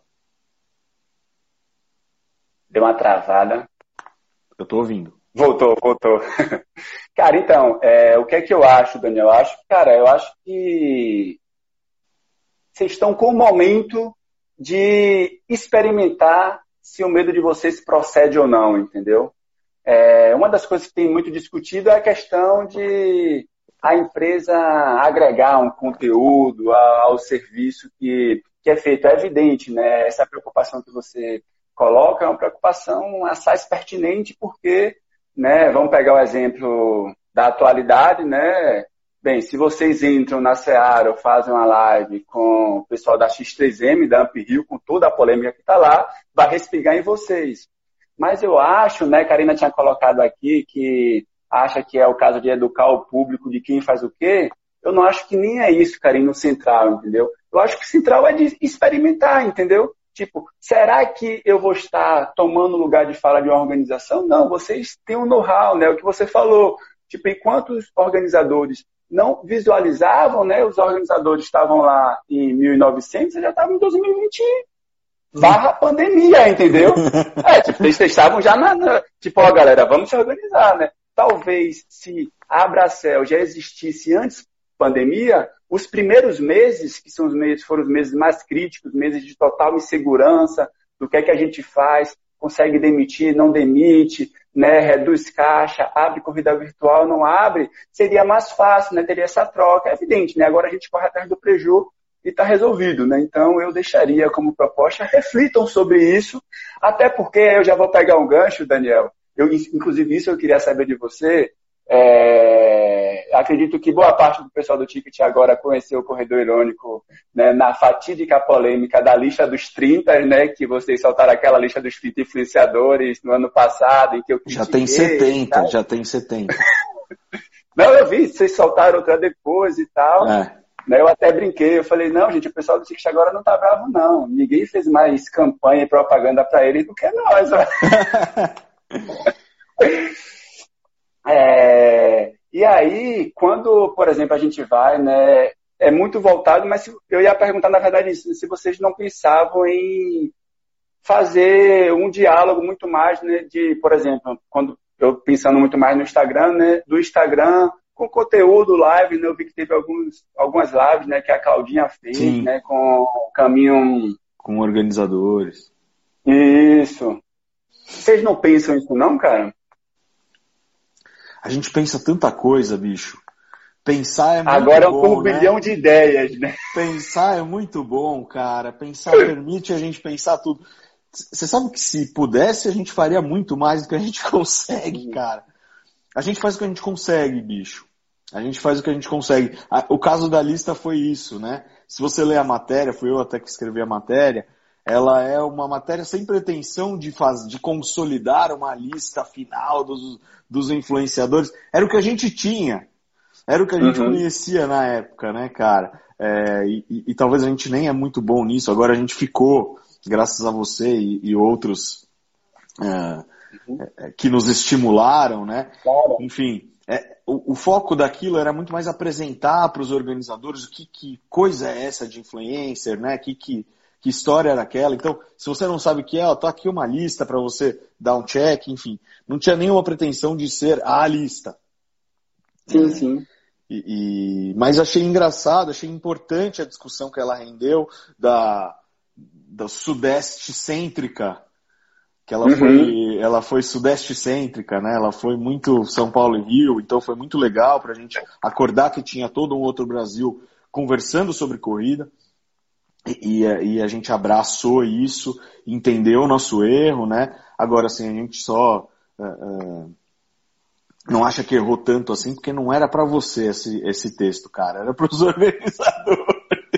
Deu uma travada. Eu tô ouvindo. Voltou, voltou. Cara, então, é, o que é que eu acho, Daniel? Eu acho, cara, eu acho que vocês estão com o momento de experimentar se o medo de vocês procede ou não, entendeu? É, uma das coisas que tem muito discutido é a questão de a empresa agregar um conteúdo ao serviço que, que é feito. É evidente, né? Essa preocupação que você coloca é uma preocupação assaz pertinente porque, né, vamos pegar o exemplo da atualidade, né? Bem, se vocês entram na Seara ou fazem uma live com o pessoal da X três M, da Amphill, com toda a polêmica que está lá, vai respingar em vocês. Mas eu acho, né, Karina tinha colocado aqui, que acha que é o caso de educar o público de quem faz o quê. Eu não acho que nem é isso, Karina, o central, entendeu? Eu acho que o central é de experimentar, entendeu? Tipo, será que eu vou estar tomando lugar de fala de uma organização? Não, vocês têm um know-how, né? O que você falou. Tipo, enquanto os organizadores não visualizavam, né? Os organizadores estavam lá em mil e novecentos, já estavam em dois mil e vinte barra pandemia, entendeu? É, tipo, eles estavam já na, na... Tipo, ó, galera, vamos se organizar, né? Talvez se a Abracel já existisse antes da pandemia, os primeiros meses, que são os meses, foram os meses mais críticos, meses de total insegurança, do que é que a gente faz, consegue demitir, não demite, né, reduz caixa, abre corrida virtual, não abre, seria mais fácil, né, teria essa troca, é evidente, né, agora a gente corre atrás do prejuízo e está resolvido, né, então eu deixaria como proposta, reflitam sobre isso, até porque eu já vou pegar um gancho, Daniel, eu, inclusive isso eu queria saber de você, é, acredito que boa parte do pessoal do Ticket agora conheceu o Corredor Irônico, né, na fatídica polêmica da lista dos trinta, né, que vocês soltaram aquela lista dos trinta influenciadores no ano passado, em que eu critiquei, já tem setenta, tá? já tem setenta. Não, eu vi, vocês soltaram outra depois e tal. É. Né, eu até brinquei, eu falei, não, gente, o pessoal do Ticket agora não tá bravo, não. Ninguém fez mais campanha e propaganda para eles do que nós. É, e aí, quando, por exemplo, a gente vai, né, é muito voltado, mas eu ia perguntar, na verdade, isso, se vocês não pensavam em fazer um diálogo muito mais, né, de, por exemplo, quando eu pensando muito mais no Instagram, né, do Instagram com conteúdo live, né, eu vi que teve alguns, algumas lives, né, que a Claudinha fez, Sim. né, com o caminho... Com organizadores. Isso. Vocês não pensam isso não, cara? A gente pensa tanta coisa, bicho. Pensar é muito Agora bom, Agora é um turbilhão né? de ideias, né? Pensar é muito bom, cara. Pensar permite a gente pensar tudo. Você sabe que se pudesse, a gente faria muito mais do que a gente consegue, cara. A gente faz o que a gente consegue, bicho. A gente faz o que a gente consegue. O caso da lista foi isso, né? Se você ler a matéria, fui eu até que escrevi a matéria, ela é uma matéria sem pretensão de, faz, de consolidar uma lista final dos, dos influenciadores. Era o que a gente tinha. Era o que a gente uhum. conhecia na época, né, cara? É, e, e, e talvez a gente nem é muito bom nisso. Agora a gente ficou, graças a você e, e outros é, uhum. é, que nos estimularam, né? Claro. Enfim, é, o, o foco daquilo era muito mais apresentar para os organizadores o que, que coisa é essa de influencer, né? Que, que, que história era aquela. Então, se você não sabe o que é, ó, tá aqui uma lista para você dar um check, enfim. Não tinha nenhuma pretensão de ser a lista. Sim, é, sim. E, e, mas achei engraçado, achei importante a discussão que ela rendeu da, da sudeste cêntrica, que ela, uhum. foi, ela foi sudeste cêntrica, né? Ela foi muito São Paulo e Rio, então foi muito legal para a gente acordar que tinha todo um outro Brasil conversando sobre corrida, e, e, e a gente abraçou isso, entendeu o nosso erro, né? Agora, assim, a gente só... Uh, uh, não acha que errou tanto assim, porque não era para você esse, esse texto, cara. Era para os organizadores.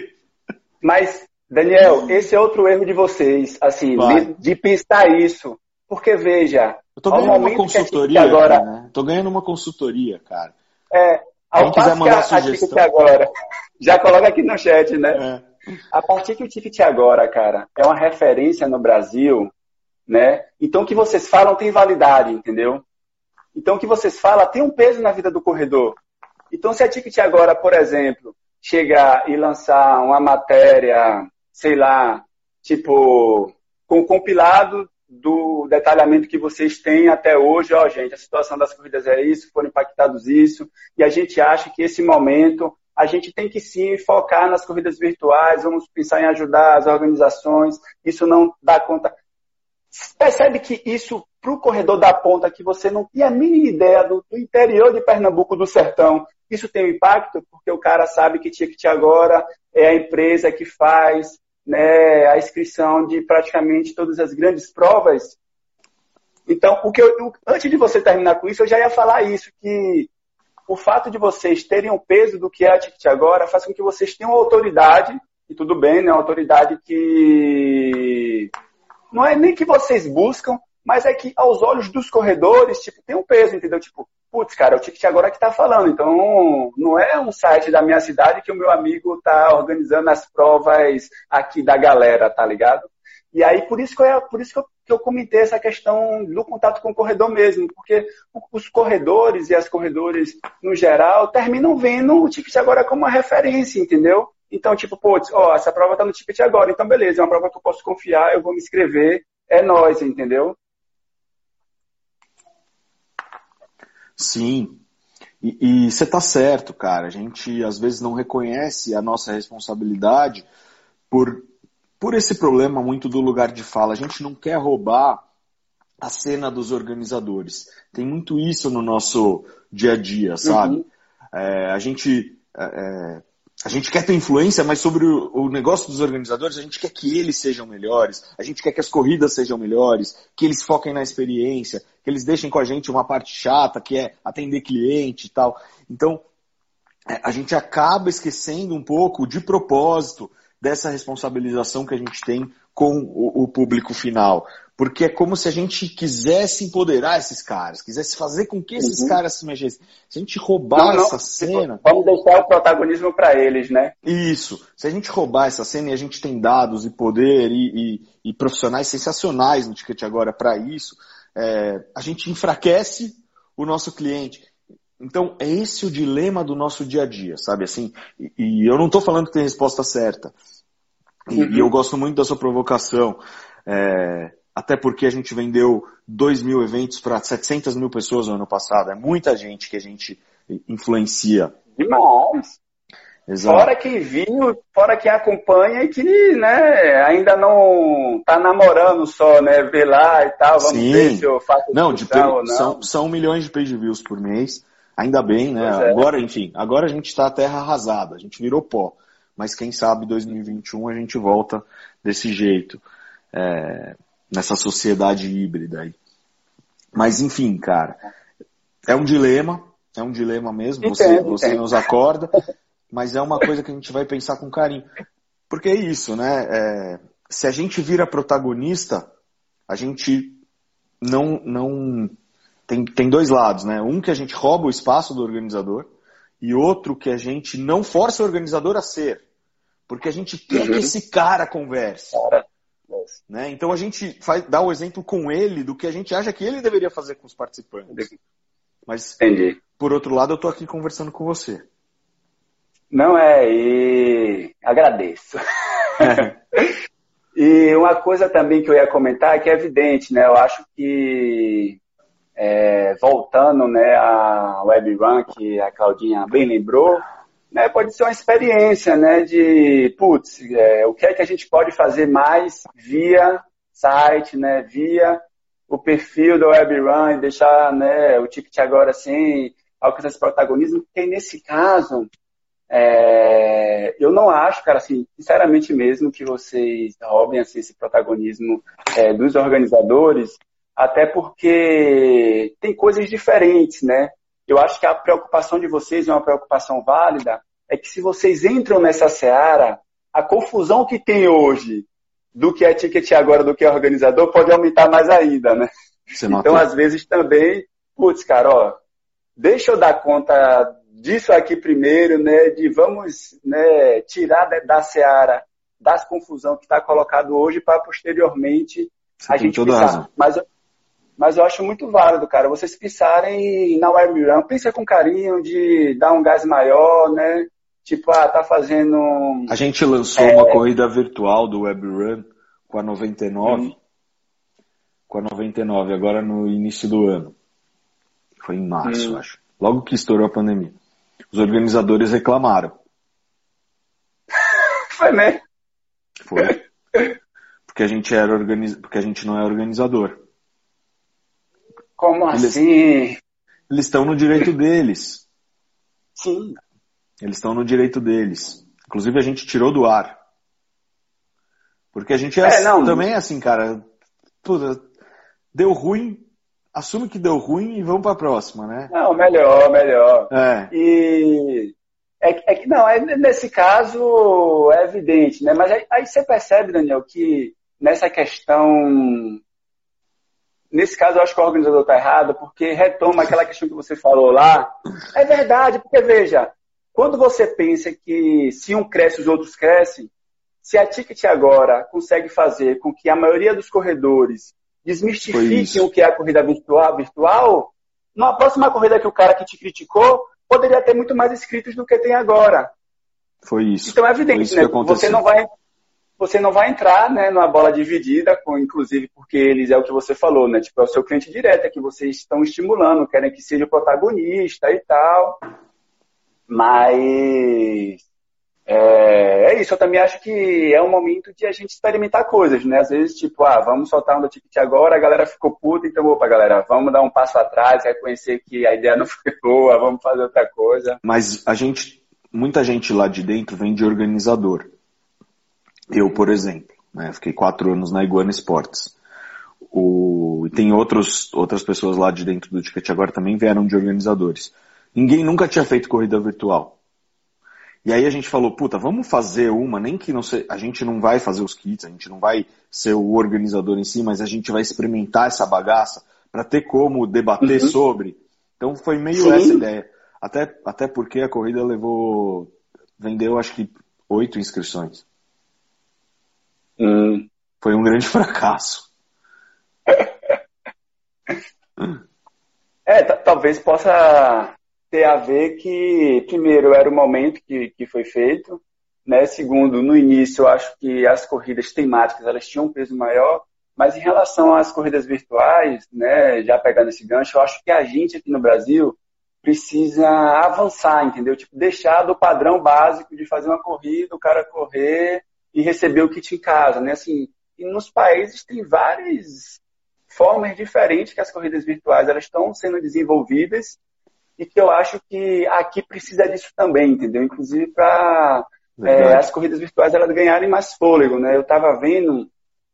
Mas, Daniel, esse é outro erro de vocês, assim, de, de pensar isso. Porque, veja... Eu tô ganhando uma consultoria agora, aqui, né? Tô ganhando uma consultoria, cara. É, ao Quem quiser mandar que a, sugestão... A agora, já coloca aqui no chat, né? É. A partir que o Ticket Agora, cara, é uma referência no Brasil, né? Então, o que vocês falam tem validade, entendeu? Então, o que vocês falam tem um peso na vida do corredor. Então, se a Ticket Agora, por exemplo, chegar e lançar uma matéria, sei lá, tipo, com o compilado do detalhamento que vocês têm até hoje, ó, gente, a situação das corridas é isso, foram impactados isso, e a gente acha que esse momento a gente tem que sim focar nas corridas virtuais, vamos pensar em ajudar as organizações, isso não dá conta. Percebe que isso, para o corredor da ponta, que você não tinha a mínima ideia do, do interior de Pernambuco, do sertão, isso tem um impacto, porque o cara sabe que Ticket Agora é a empresa que faz, né, a inscrição de praticamente todas as grandes provas. Então, o que eu, antes de você terminar com isso, eu já ia falar isso, que o fato de vocês terem o peso do que é a Ticket Agora faz com que vocês tenham autoridade, e tudo bem, né, uma autoridade que... não é nem que vocês buscam, mas é que aos olhos dos corredores, tipo, tem um peso, entendeu? Tipo, putz, cara, é o Ticket Agora que tá falando. Então, não é um site da minha cidade que o meu amigo tá organizando as provas aqui da galera, tá ligado? E aí, por isso que eu, por isso que eu, que eu comentei essa questão do contato com o corredor mesmo, porque os corredores e as corredores, no geral, terminam vendo o Ticket Agora como uma referência, entendeu? Então, tipo, putz, ó, essa prova tá no Ticket Agora, então beleza, é uma prova que eu posso confiar, eu vou me inscrever, é nóis, entendeu? Sim, e você tá certo, cara, a gente às vezes não reconhece a nossa responsabilidade por, por esse problema muito do lugar de fala. A gente não quer roubar a cena dos organizadores. Tem muito isso no nosso dia a dia, sabe? Uhum. É, a gente... É, A gente quer ter influência, mas sobre o, o negócio dos organizadores, a gente quer que eles sejam melhores, a gente quer que as corridas sejam melhores, que eles foquem na experiência, que eles deixem com a gente uma parte chata, que é atender cliente e tal. Então, a gente acaba esquecendo um pouco, de propósito, dessa responsabilização que a gente tem com o, o público final. Porque é como se a gente quisesse empoderar esses caras, quisesse fazer com que esses uhum. caras se mexessem. Se a gente roubar não, não. essa cena... Vamos deixar o protagonismo para eles, né? Isso. Se a gente roubar essa cena, e a gente tem dados e poder e, e, e profissionais sensacionais no Ticket Agora para isso, é, a gente enfraquece o nosso cliente. Então, é esse o dilema do nosso dia a dia, sabe? Assim, e, e eu não estou falando que tem resposta certa. E, uhum. e eu gosto muito da sua provocação. É... Até porque a gente vendeu dois mil eventos para setecentas mil pessoas no ano passado. É muita gente que a gente influencia. Demais. Exato. Fora quem viu, fora quem acompanha e que, né, ainda não tá namorando só, né? Vê lá e tal, vamos Sim. ver se eu faço não, de pay, ou não. São, são milhões de page views por mês. Ainda bem, né? É. Agora, enfim, agora a gente está a terra arrasada. A gente virou pó. Mas quem sabe dois mil e vinte e um a gente volta desse jeito. É... nessa sociedade híbrida aí. Mas enfim, cara, é um dilema, é um dilema mesmo, você, entendo, você entendo. nos acorda, mas é uma coisa que a gente vai pensar com carinho. Porque é isso, né? É, se a gente vira protagonista, a gente não... não tem, tem dois lados, né? Um que a gente rouba o espaço do organizador e outro que a gente não força o organizador a ser. Porque a gente quer uhum. que esse cara converse. Cara. Né? Então a gente faz, dá o exemplo com ele do que a gente acha que ele deveria fazer com os participantes. Mas, entendi. Por outro lado, eu estou aqui conversando com você. Não é, e agradeço. E uma coisa também que eu ia comentar é que é evidente, né? Eu acho que, é, voltando, né, a WebRun, que a Claudinha bem lembrou, né, pode ser uma experiência, né, de, putz, é, o que é que a gente pode fazer mais via site, né, via o perfil da WebRun e deixar, né, o ticket agora sem alcançar esse protagonismo, porque nesse caso, é, eu não acho, cara, assim, sinceramente mesmo, que vocês roubem assim, esse protagonismo é, dos organizadores, até porque tem coisas diferentes, né? Eu acho que a preocupação de vocês é uma preocupação válida, é que se vocês entram nessa seara, a confusão que tem hoje do que é ticket agora, do que é organizador, pode aumentar mais ainda, né? Então, às vezes também, putz, cara, ó, deixa eu dar conta disso aqui primeiro, né, de vamos, né, tirar da, da seara, das confusão que está colocado hoje para posteriormente Você a gente pensar. Mas eu, mas eu acho muito válido, cara, vocês pensarem na WebRun, pensa com carinho de dar um gás maior, né, tipo, ah, tá fazendo... A gente lançou é... uma corrida virtual do WebRun com a noventa e nove, hum. com a noventa e nove, agora no início do ano. Foi em março, hum. acho. Logo que estourou a pandemia. Os organizadores reclamaram. Foi mesmo? Foi. Porque a gente, era organiz... Porque a gente não é organizador. Como eles... assim? Eles estão no direito deles. Sim. Eles estão no direito deles. Inclusive a gente tirou do ar. Porque a gente é, é assim, não... também é assim, cara. Puta, deu ruim, assume que deu ruim e vamos para a próxima, né? Não, melhor, melhor. É. E é, é que não, é, nesse caso é evidente, né? Mas aí, aí você percebe, Daniel, que nessa questão, nesse caso eu acho que o organizador está errado, porque retoma aquela questão que você falou lá. É verdade, porque veja, quando você pensa que se um cresce, os outros crescem, se a Ticket agora consegue fazer com que a maioria dos corredores desmistifiquem o que é a corrida virtual, virtual, na próxima corrida que o cara que te criticou poderia ter muito mais inscritos do que tem agora. Foi isso. Então é evidente, né? Você não vai, você não vai entrar, né, numa bola dividida, com, inclusive porque eles, é o que você falou, né? Tipo, é o seu cliente direto, é que vocês estão estimulando, querem que seja o protagonista e tal. Mas É, é isso, eu também acho que é um momento de a gente experimentar coisas, né? Às vezes, tipo, ah, vamos soltar um do ticket agora, a galera ficou puta, então, opa, galera, vamos dar um passo atrás, reconhecer que a ideia não foi boa, vamos fazer outra coisa. Mas a gente, muita gente lá de dentro vem de organizador. Eu, por exemplo, né, fiquei quatro anos na Iguana Esportes. O, e tem outros, outras pessoas lá de dentro do ticket agora também vieram de organizadores. Ninguém nunca tinha feito corrida virtual. E aí a gente falou, puta, vamos fazer uma, nem que não sei, a gente não vai fazer os kits, a gente não vai ser o organizador em si, mas a gente vai experimentar essa bagaça para ter como debater uhum. sobre. Então foi meio Sim. essa ideia. Até, até porque a corrida levou, vendeu acho que oito inscrições. Hum. Foi um grande fracasso. É, t- talvez possa ter a ver que, primeiro, era o momento que, que foi feito, né? Segundo, no início, eu acho que as corridas temáticas, elas tinham um peso maior, mas em relação às corridas virtuais, né, já pegando esse gancho, eu acho que a gente aqui no Brasil precisa avançar, entendeu? Tipo, deixar do padrão básico de fazer uma corrida, o cara correr e receber o kit em casa, né? Assim, e nos países tem várias formas diferentes que as corridas virtuais elas estão sendo desenvolvidas e que eu acho que aqui precisa disso também, entendeu? Inclusive para é, as corridas virtuais elas ganharem mais fôlego, né? Eu estava vendo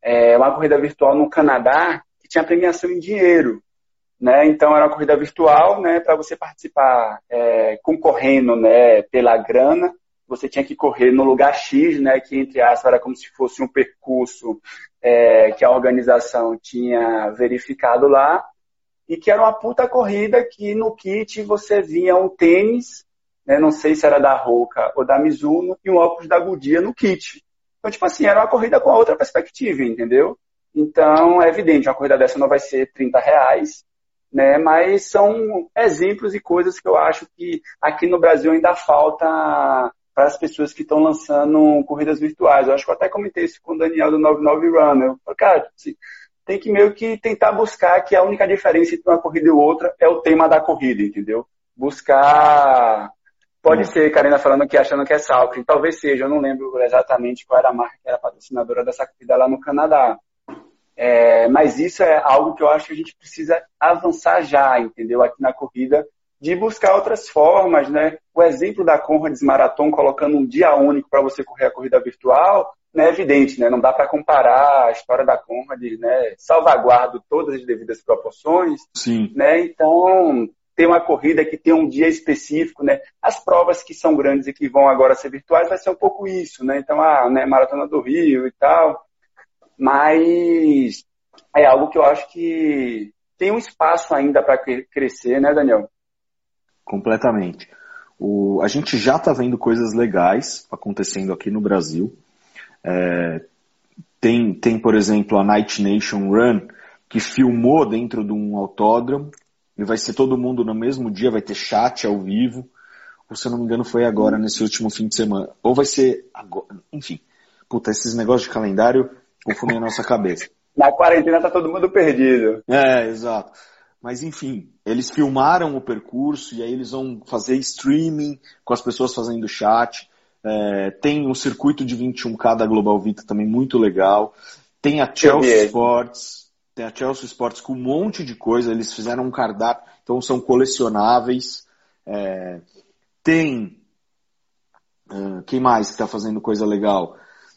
é, uma corrida virtual no Canadá que tinha premiação em dinheiro, né? Então era uma corrida virtual, né, para você participar é, concorrendo, né, pela grana. Você tinha que correr no lugar X, né, que entre aspas era como se fosse um percurso é, que a organização tinha verificado lá, e que era uma puta corrida que no kit você vinha um tênis, né, não sei se era da Hoka ou da Mizuno, e um óculos da Goodyear no kit. Então, tipo assim, era uma corrida com outra perspectiva, entendeu? Então, é evidente, uma corrida dessa não vai ser trinta reais, né, mas são exemplos e coisas que eu acho que aqui no Brasil ainda falta para as pessoas que estão lançando corridas virtuais. Eu acho que eu até comentei isso com o Daniel do noventa e nove Run. Eu falei, cara, tem que meio que tentar buscar que a única diferença entre uma corrida e outra é o tema da corrida, entendeu? Buscar... Pode ser, Karina falando que achando que é Salcrim, talvez seja, eu não lembro exatamente qual era a marca que era patrocinadora dessa corrida lá no Canadá. É, mas isso é algo que eu acho que a gente precisa avançar já, entendeu? Aqui na corrida, de buscar outras formas, né? O exemplo da Conrads Marathon, colocando um dia único para você correr a corrida virtual, né, é evidente, né? Não dá para comparar a história da Conrads, né? Salvaguardo todas as devidas proporções. Sim. Né? Então, ter uma corrida que tem um dia específico, né? As provas que são grandes e que vão agora ser virtuais vai ser um pouco isso, né? Então, a né, Maratona do Rio e tal. Mas é algo que eu acho que tem um espaço ainda para crescer, né, Daniel? Completamente. O, a gente já está vendo coisas legais acontecendo aqui no Brasil. É, tem, tem, por exemplo, a Night Nation Run, que filmou dentro de um autódromo, e vai ser todo mundo no mesmo dia, vai ter chat ao vivo, ou se eu não me engano foi agora, nesse último fim de semana. Ou vai ser agora, enfim. Puta, esses negócios de calendário confundem a nossa cabeça. Na quarentena tá todo mundo perdido. É, exato. Mas enfim, eles filmaram o percurso e aí eles vão fazer streaming com as pessoas fazendo chat. É, tem o circuito de vinte e um K da Global Vita também muito legal. Tem a Chelsea Sports, tem a Chelsea Sports com um monte de coisa. Eles fizeram um cardápio, então são colecionáveis. É, tem uh, quem mais que está fazendo coisa legal?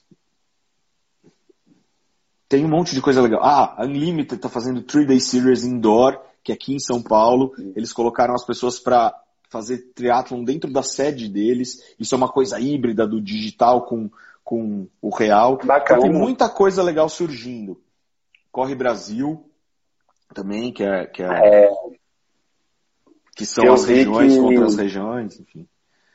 Tem um monte de coisa legal. Ah, a Unlimited está fazendo três day Series Indoor, que é aqui em São Paulo. Eles colocaram as pessoas para fazer triatlon dentro da sede deles. Isso é uma coisa híbrida do digital com, com o real. Bacana. Então, tem muita coisa legal surgindo. Corre Brasil também, que, é, que, é, é... que são as regiões que... contra as regiões, enfim.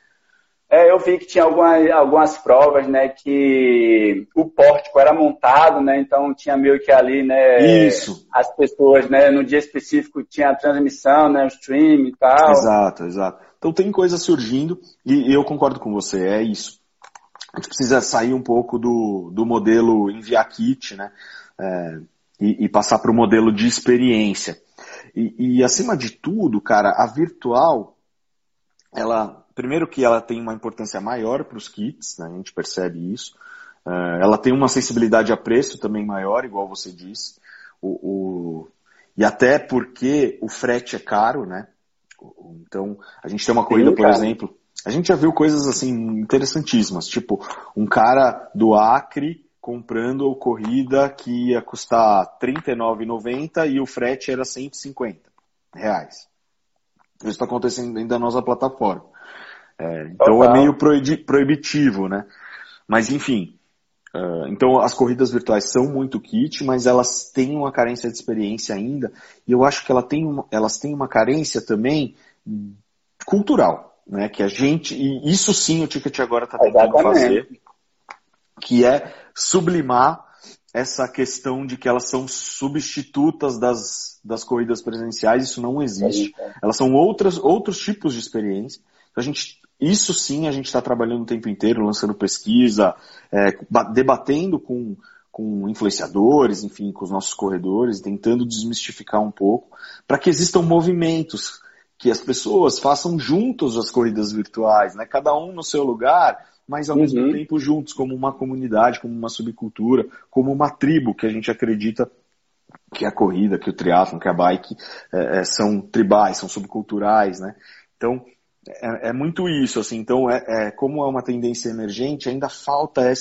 É, eu vi que tinha algumas, algumas provas, né, que o pórtico era montado, né, então tinha meio que ali, né, Isso. As pessoas, né, no dia específico tinha a transmissão, né, o stream e tal. Exato, exato. Então tem coisa surgindo e, e eu concordo com você, é isso. A gente precisa sair um pouco do, do modelo enviar kit, né, é, e, e passar para o modelo de experiência. E, e acima de tudo, cara, a virtual, ela... Primeiro que ela tem uma importância maior para os kits, né? A gente percebe isso. Uh, ela tem uma sensibilidade a preço também maior, igual você disse. O, o... E até porque o frete é caro, né? Então, a gente tem uma corrida, Sim, por cara. exemplo, a gente já viu coisas assim interessantíssimas, tipo um cara do Acre comprando a corrida que ia custar trinta e nove reais e noventa centavos e o frete era cento e cinquenta reais. Isso está acontecendo dentro da nossa plataforma. É, então Total. é meio proibitivo, né? Mas enfim, uh, então as corridas virtuais são muito kit, mas elas têm uma carência de experiência ainda, e eu acho que ela tem uma, elas têm uma carência também cultural, né? Que a gente, e isso sim o Ticket agora está tentando Exatamente. fazer, que é sublimar essa questão de que elas são substitutas das, das corridas presenciais. Isso não existe. É elas são outras, outros tipos de experiência. A gente, isso sim a gente está trabalhando o tempo inteiro, lançando pesquisa, é, debatendo com, com influenciadores, enfim, com os nossos corredores, tentando desmistificar um pouco, para que existam movimentos, que as pessoas façam juntos as corridas virtuais, né? Cada um no seu lugar, mas ao uhum. mesmo tempo juntos, como uma comunidade, como uma subcultura, como uma tribo, que a gente acredita que a corrida, que o triatlon, que a bike é, são tribais, são subculturais, né? Então, É, é muito isso, assim, então é, é, como é uma tendência emergente, ainda falta essa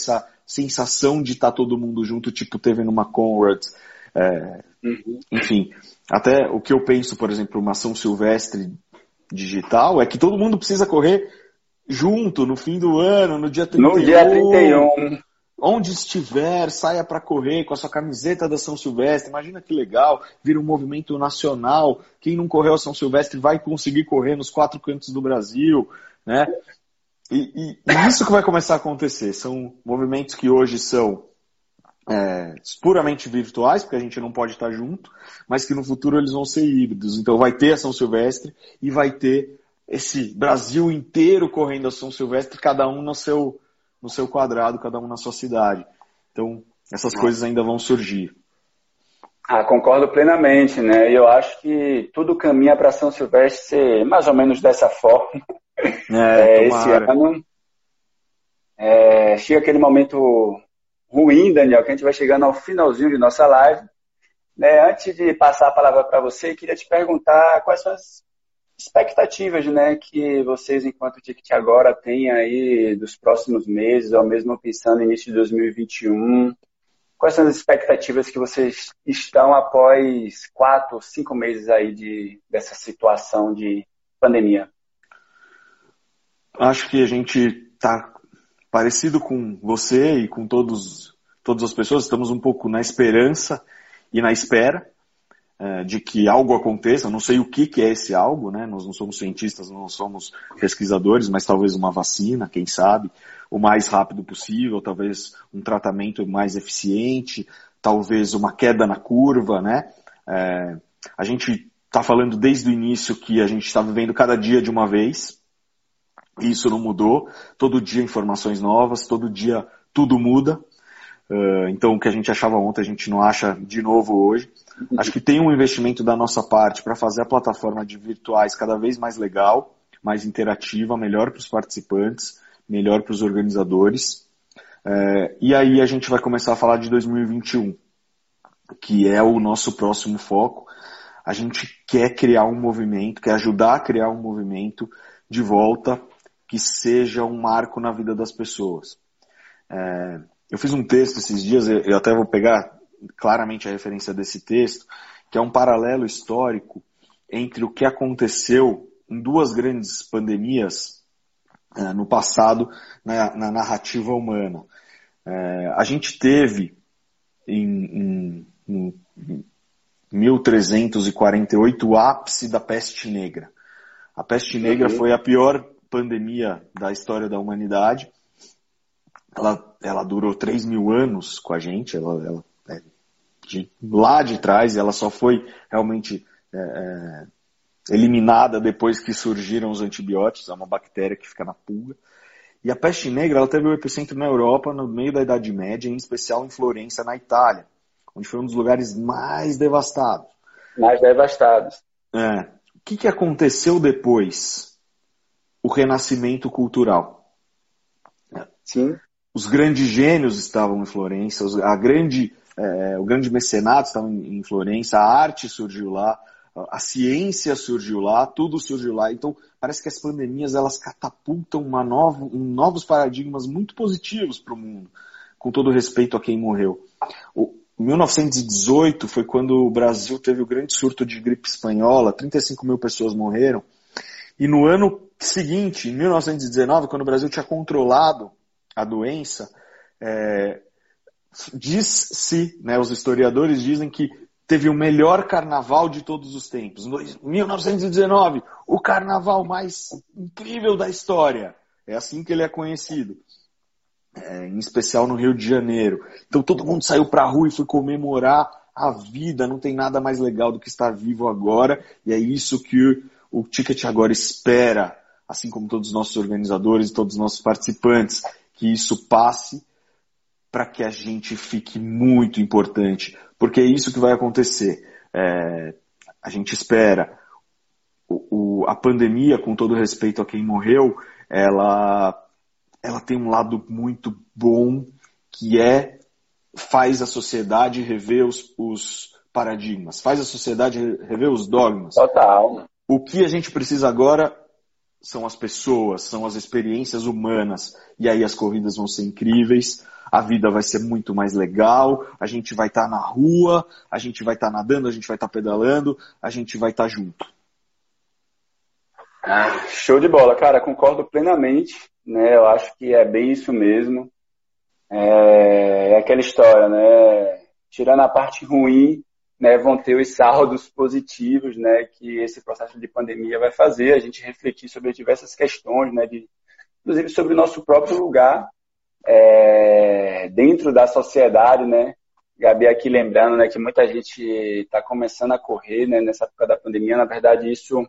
sensação de estar todo mundo junto, tipo teve numa Conrads. É, uhum. Enfim, até o que eu penso, por exemplo, uma São Silvestre digital, é que todo mundo precisa correr junto no fim do ano, no dia trinta e um. No dia trinta e um. Onde estiver, saia para correr com a sua camiseta da São Silvestre. Imagina que legal, vira um movimento nacional. Quem não correu a São Silvestre vai conseguir correr nos quatro cantos do Brasil, né? E, e, e isso que vai começar a acontecer. São movimentos que hoje são é, puramente virtuais, porque a gente não pode estar junto, mas que no futuro eles vão ser híbridos. Então vai ter a São Silvestre e vai ter esse Brasil inteiro correndo a São Silvestre, cada um no seu... no seu quadrado, cada um na sua cidade. Então, essas ah. coisas ainda vão surgir. Ah, concordo plenamente, né? E eu acho que tudo caminha para São Silvestre ser mais ou menos dessa forma. É, é, esse ano é, chega aquele momento ruim, Daniel, que a gente vai chegando ao finalzinho de nossa live. Né? Antes de passar a palavra para você, queria te perguntar quais são as expectativas, né, que vocês, enquanto Ticket Agora, têm aí dos próximos meses, ou mesmo pensando no início de dois mil e vinte e um. Quais são as expectativas que vocês estão após quatro, cinco meses aí de, dessa situação de pandemia? Acho que a gente está parecido com você e com todos, todas as pessoas. Estamos um pouco na esperança e na espera de que algo aconteça. Eu não sei o que, que é esse algo, né? Nós não somos cientistas, não somos pesquisadores, mas talvez uma vacina, quem sabe, o mais rápido possível, talvez um tratamento mais eficiente, talvez uma queda na curva, né? É, a gente está falando desde o início que a gente está vivendo cada dia de uma vez, e isso não mudou. Todo dia informações novas, todo dia tudo muda. Uh, então o que a gente achava ontem a gente não acha de novo hoje. Acho que tem um investimento da nossa parte para fazer a plataforma de virtuais cada vez mais legal, mais interativa, melhor para os participantes, melhor para os organizadores. Uh, e aí a gente vai começar a falar de dois mil e vinte e um, que é o nosso próximo foco. A gente quer criar um movimento, quer ajudar a criar um movimento de volta que seja um marco na vida das pessoas. Uh, Eu fiz um texto esses dias, eu até vou pegar claramente a referência desse texto, que é um paralelo histórico entre o que aconteceu em duas grandes pandemias é, no passado na, na narrativa humana. É, a gente teve em, em, em mil trezentos e quarenta e oito o ápice da peste negra. A peste negra uhum. foi a pior pandemia da história da humanidade. Ela, ela durou três mil anos com a gente, ela, ela é de lá de trás, ela só foi realmente é, é, eliminada depois que surgiram os antibióticos, é uma bactéria que fica na pulga. E a peste negra ela teve o epicentro na Europa, no meio da Idade Média, em especial em Florença, na Itália, onde foi um dos lugares mais devastados. Mais devastados. É. O que, que aconteceu depois? O renascimento cultural. Sim. Os grandes gênios estavam em Florença, a grande, é, o grande mecenato estava em Florença, a arte surgiu lá, a ciência surgiu lá, tudo surgiu lá. Então, parece que as pandemias elas catapultam uma nova, um, novos paradigmas muito positivos para o mundo, com todo respeito a quem morreu. O, mil novecentos e dezoito foi quando o Brasil teve o grande surto de gripe espanhola, trinta e cinco mil pessoas morreram. E no ano seguinte, em mil novecentos e dezenove, quando o Brasil tinha controlado a doença, é, diz-se, né, os historiadores dizem que teve o melhor carnaval de todos os tempos. Em mil novecentos e dezenove, o carnaval mais incrível da história. É assim que ele é conhecido. É, em especial no Rio de Janeiro. Então todo mundo saiu pra rua e foi comemorar a vida. Não tem nada mais legal do que estar vivo agora. E é isso que o, o Ticket Agora espera, assim como todos os nossos organizadores e todos os nossos participantes, que isso passe para que a gente fique muito importante, porque é isso que vai acontecer. É, a gente espera. O, o, a pandemia, com todo respeito a quem morreu, ela, ela tem um lado muito bom, que é faz a sociedade rever os, os paradigmas, faz a sociedade rever os dogmas. Total. O que a gente precisa agora são as pessoas, são as experiências humanas, e aí as corridas vão ser incríveis, a vida vai ser muito mais legal, a gente vai estar na rua, a gente vai estar nadando, a gente vai estar pedalando, a gente vai estar junto. Ah, show de bola, cara, concordo plenamente, né? Eu acho que é bem isso mesmo. É, é aquela história, né? Tirando a parte ruim, né, vão ter os saldos positivos, né, que esse processo de pandemia vai fazer a gente refletir sobre diversas questões, né, de, inclusive sobre o nosso próprio lugar é, dentro da sociedade, né. Gabi aqui lembrando, né, que muita gente está começando a correr, né, nessa época da pandemia. Na verdade, isso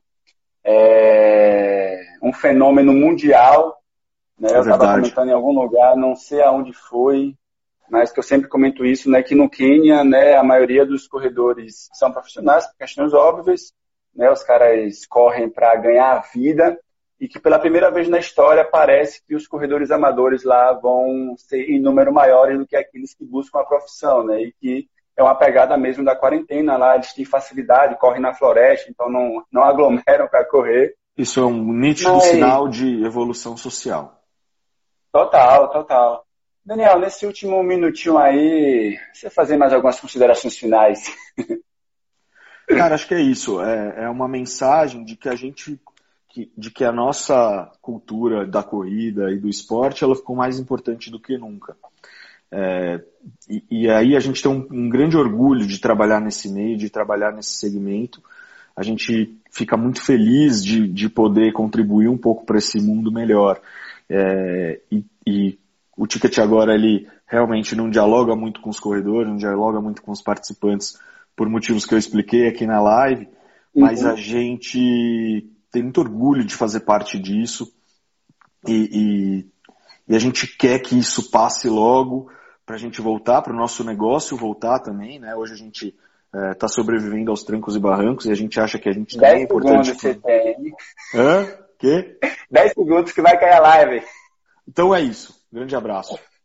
é um fenômeno mundial, né. Eu estava comentando em algum lugar, não sei aonde foi, mas que eu sempre comento isso, né, que no Quênia, né, a maioria dos corredores são profissionais, por questões óbvias, né, os caras correm para ganhar a vida, e que pela primeira vez na história parece que os corredores amadores lá vão ser em número maiores do que aqueles que buscam a profissão, né, e que é uma pegada mesmo da quarentena lá, eles têm facilidade, correm na floresta, então não, não aglomeram para correr. Isso é um nítido mas... sinal de evolução social. Total, total. Daniel, nesse último minutinho aí, você fazer mais algumas considerações finais? Cara, acho que é isso. É, é uma mensagem de que a gente, que, de que a nossa cultura da corrida e do esporte, ela ficou mais importante do que nunca. É, e, e aí a gente tem um, um grande orgulho de trabalhar nesse meio, de trabalhar nesse segmento. A gente fica muito feliz de, de poder contribuir um pouco para esse mundo melhor. É, e, e o Ticket agora, ele realmente não dialoga muito com os corredores, não dialoga muito com os participantes, por motivos que eu expliquei aqui na live, mas uhum. a gente tem muito orgulho de fazer parte disso e, e, e a gente quer que isso passe logo para a gente voltar, para o nosso negócio voltar também, né? Hoje a gente está é, sobrevivendo aos trancos e barrancos e a gente acha que a gente também é importante. dez segundos você tem. Hã? Quê? dez segundos que vai cair a live. Então é isso. Grande abraço.